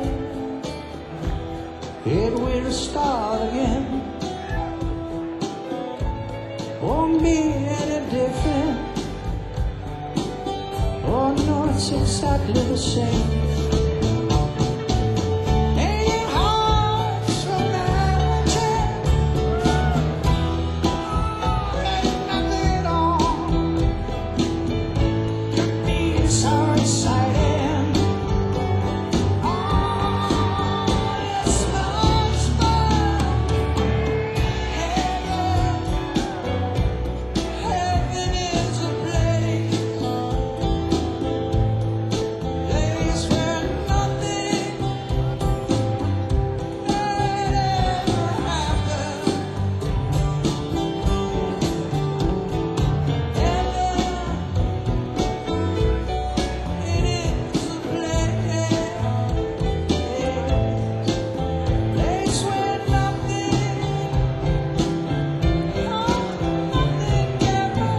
it will start again. Won't be any different. Oh no, it's exactly the same. Ain't it hard to imagine? Ain't nothing at all could be so exciting. Oh, it's much fun. Heaven, heaven is a place, place where nothing ever happened. Heaven, it is a place, place where nothing, oh, nothing ever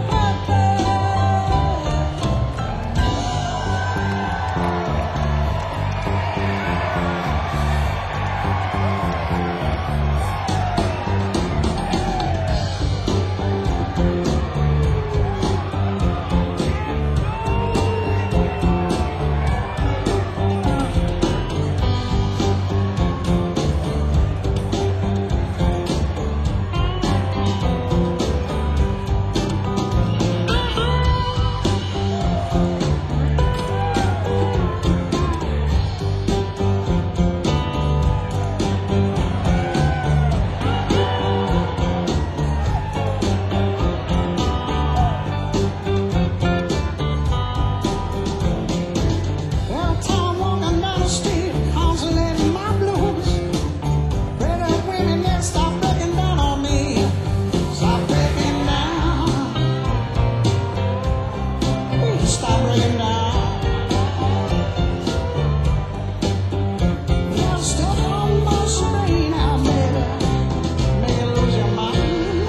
Well, time walking down the street, contemplating my blues. Pretty women, they stop breaking down on me. Stop breaking down. Stop breaking down. You're still almost rain out, baby. Make you lose your mind.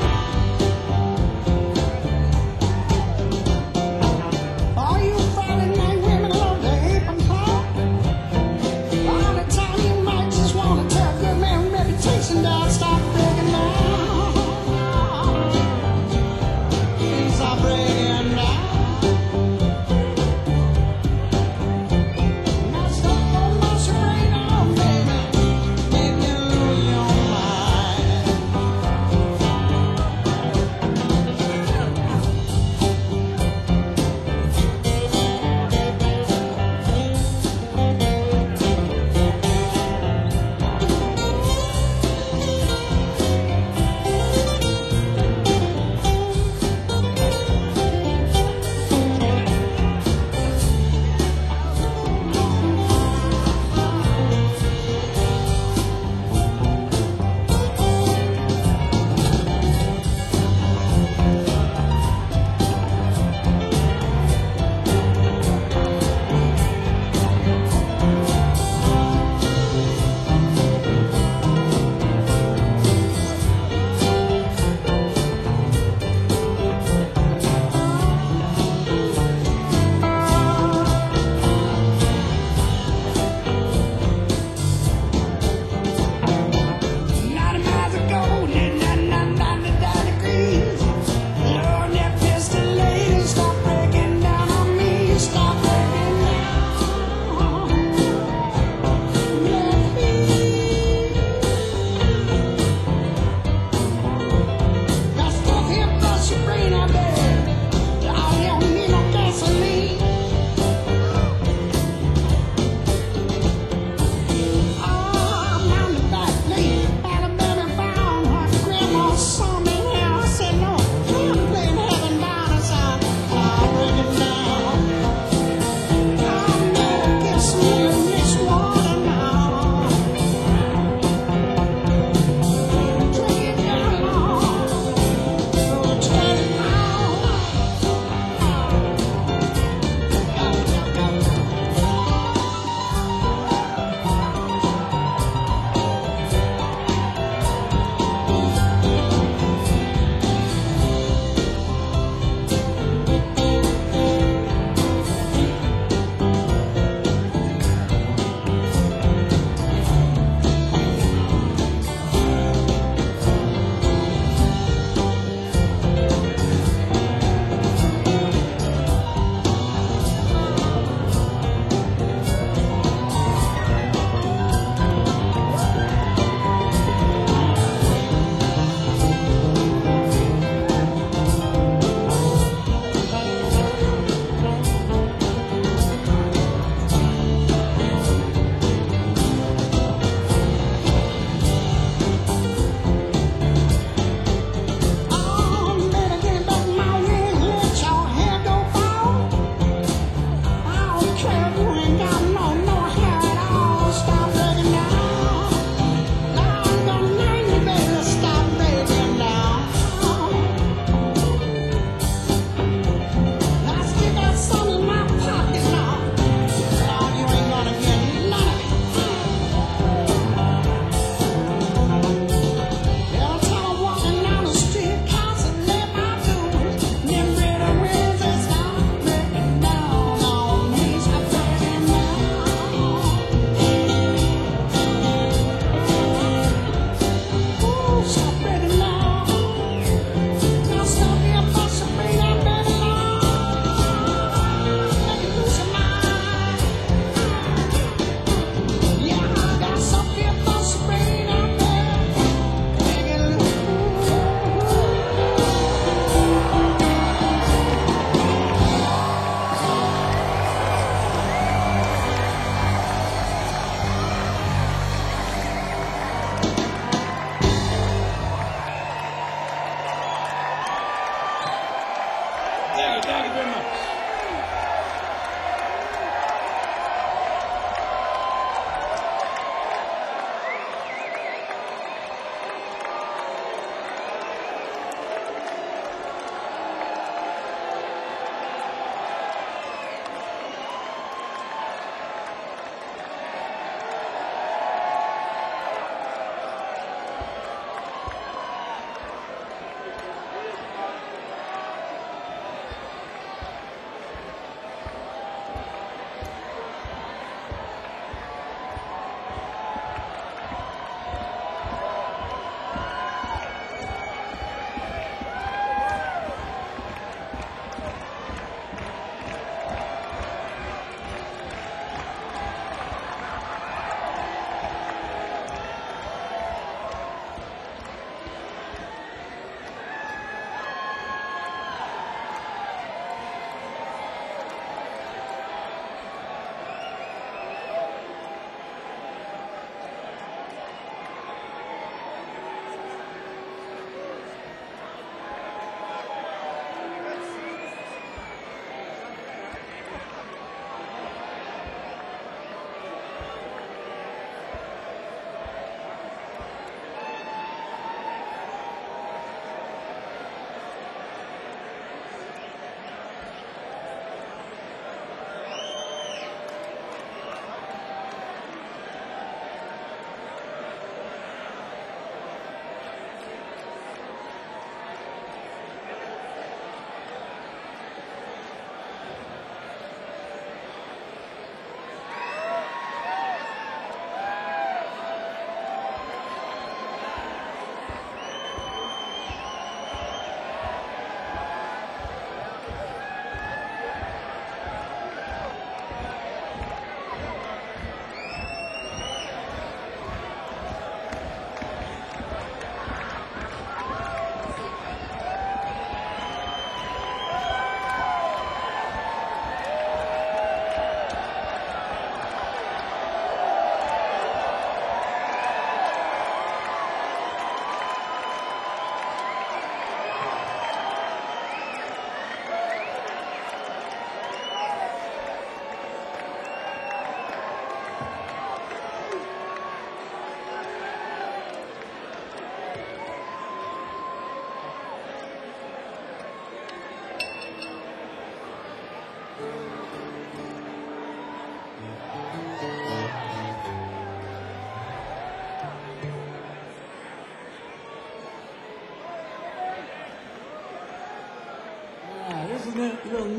All you Friday night women love to ape and claw. All the time you might just want to tear good man reputation down. Stop breaking down. Stop breaking down.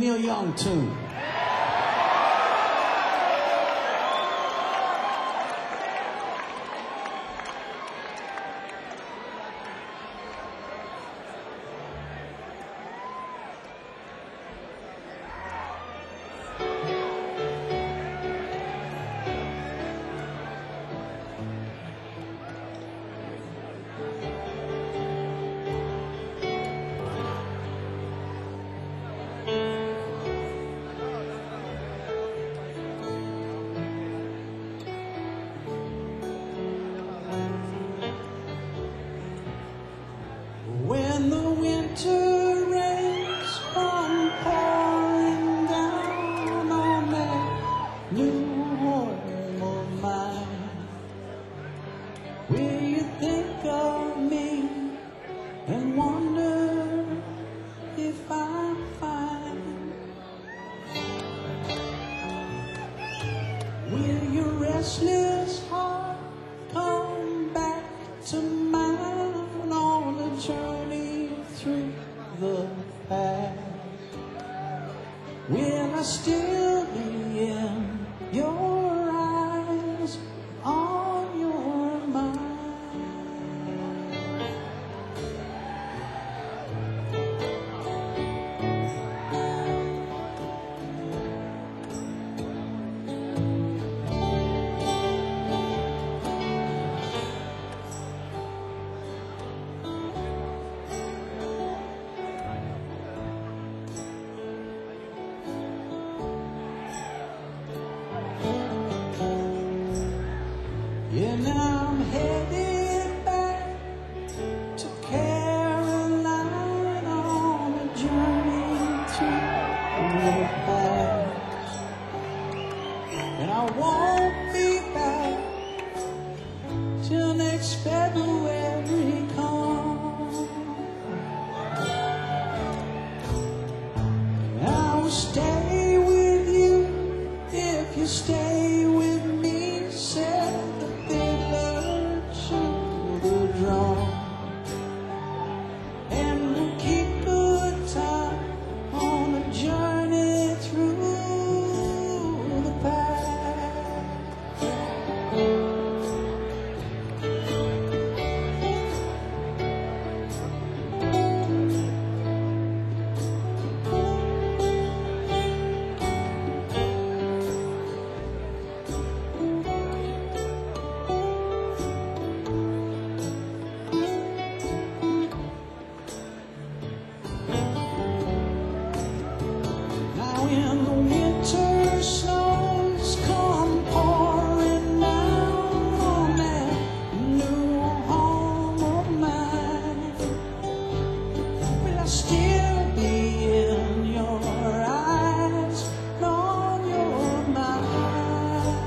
Neil Young tune. When the winter rains come pouring down on that new home of mine, will you think of me and wonder if I'm fine? Will your restless heart come back to mine on a journey through the past? Will I still be in your eyes, on your mind? Yeah, now I'm headed back to Carolina on a journey through the past, and I won't be back till next February comes. I will stay with you if you stay with me, said the fiddler to the drum, and we'll keep good time on a journey through the past. Now in the winter snows come pouring down on that new home of mine, will I still be in your eyes, on your mind?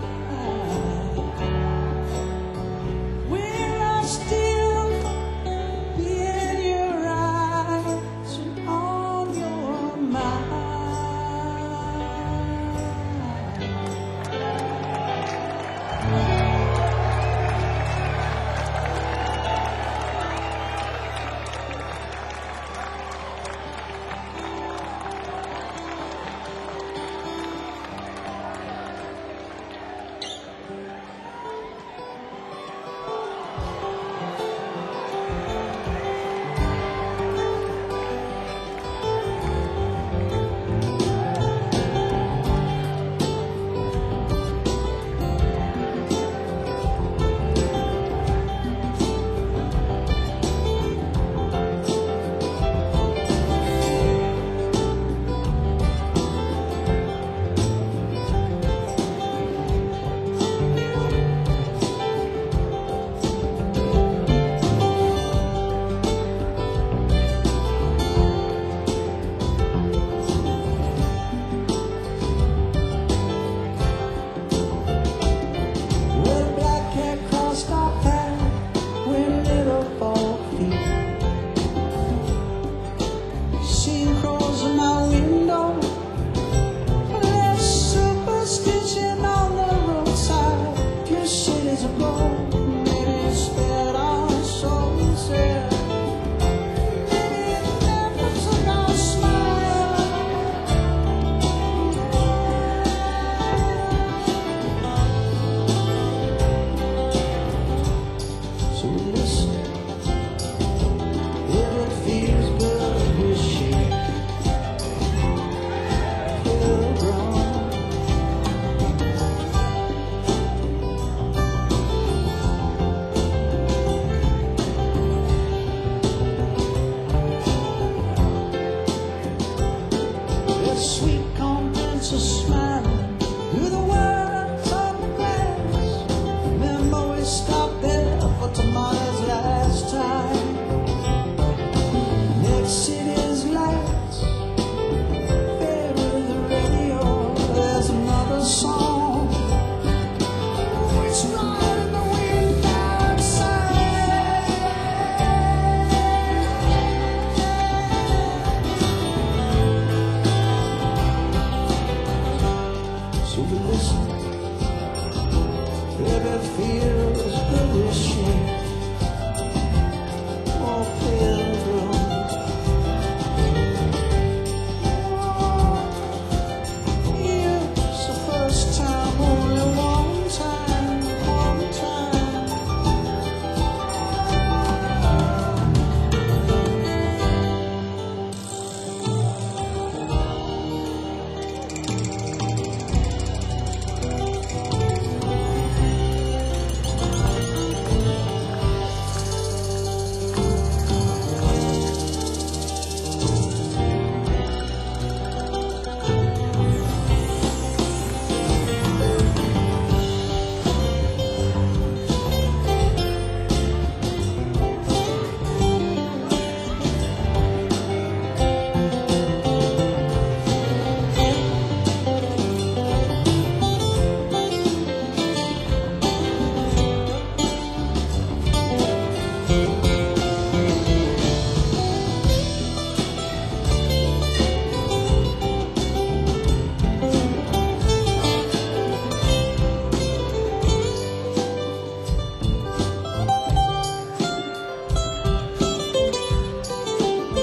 Will I still be in your eyes, on your mind? Well, black cat crossed our path with little four feet. Seen crows in my window, less superstition on the roadside. Few cities ago, maybe spared our souls. Yeah. Maybe it never took our smile. So we listen. Baby feels good with shame. Oh, pilgrim. It's the first time, only one time, one time.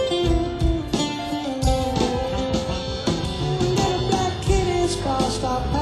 Stop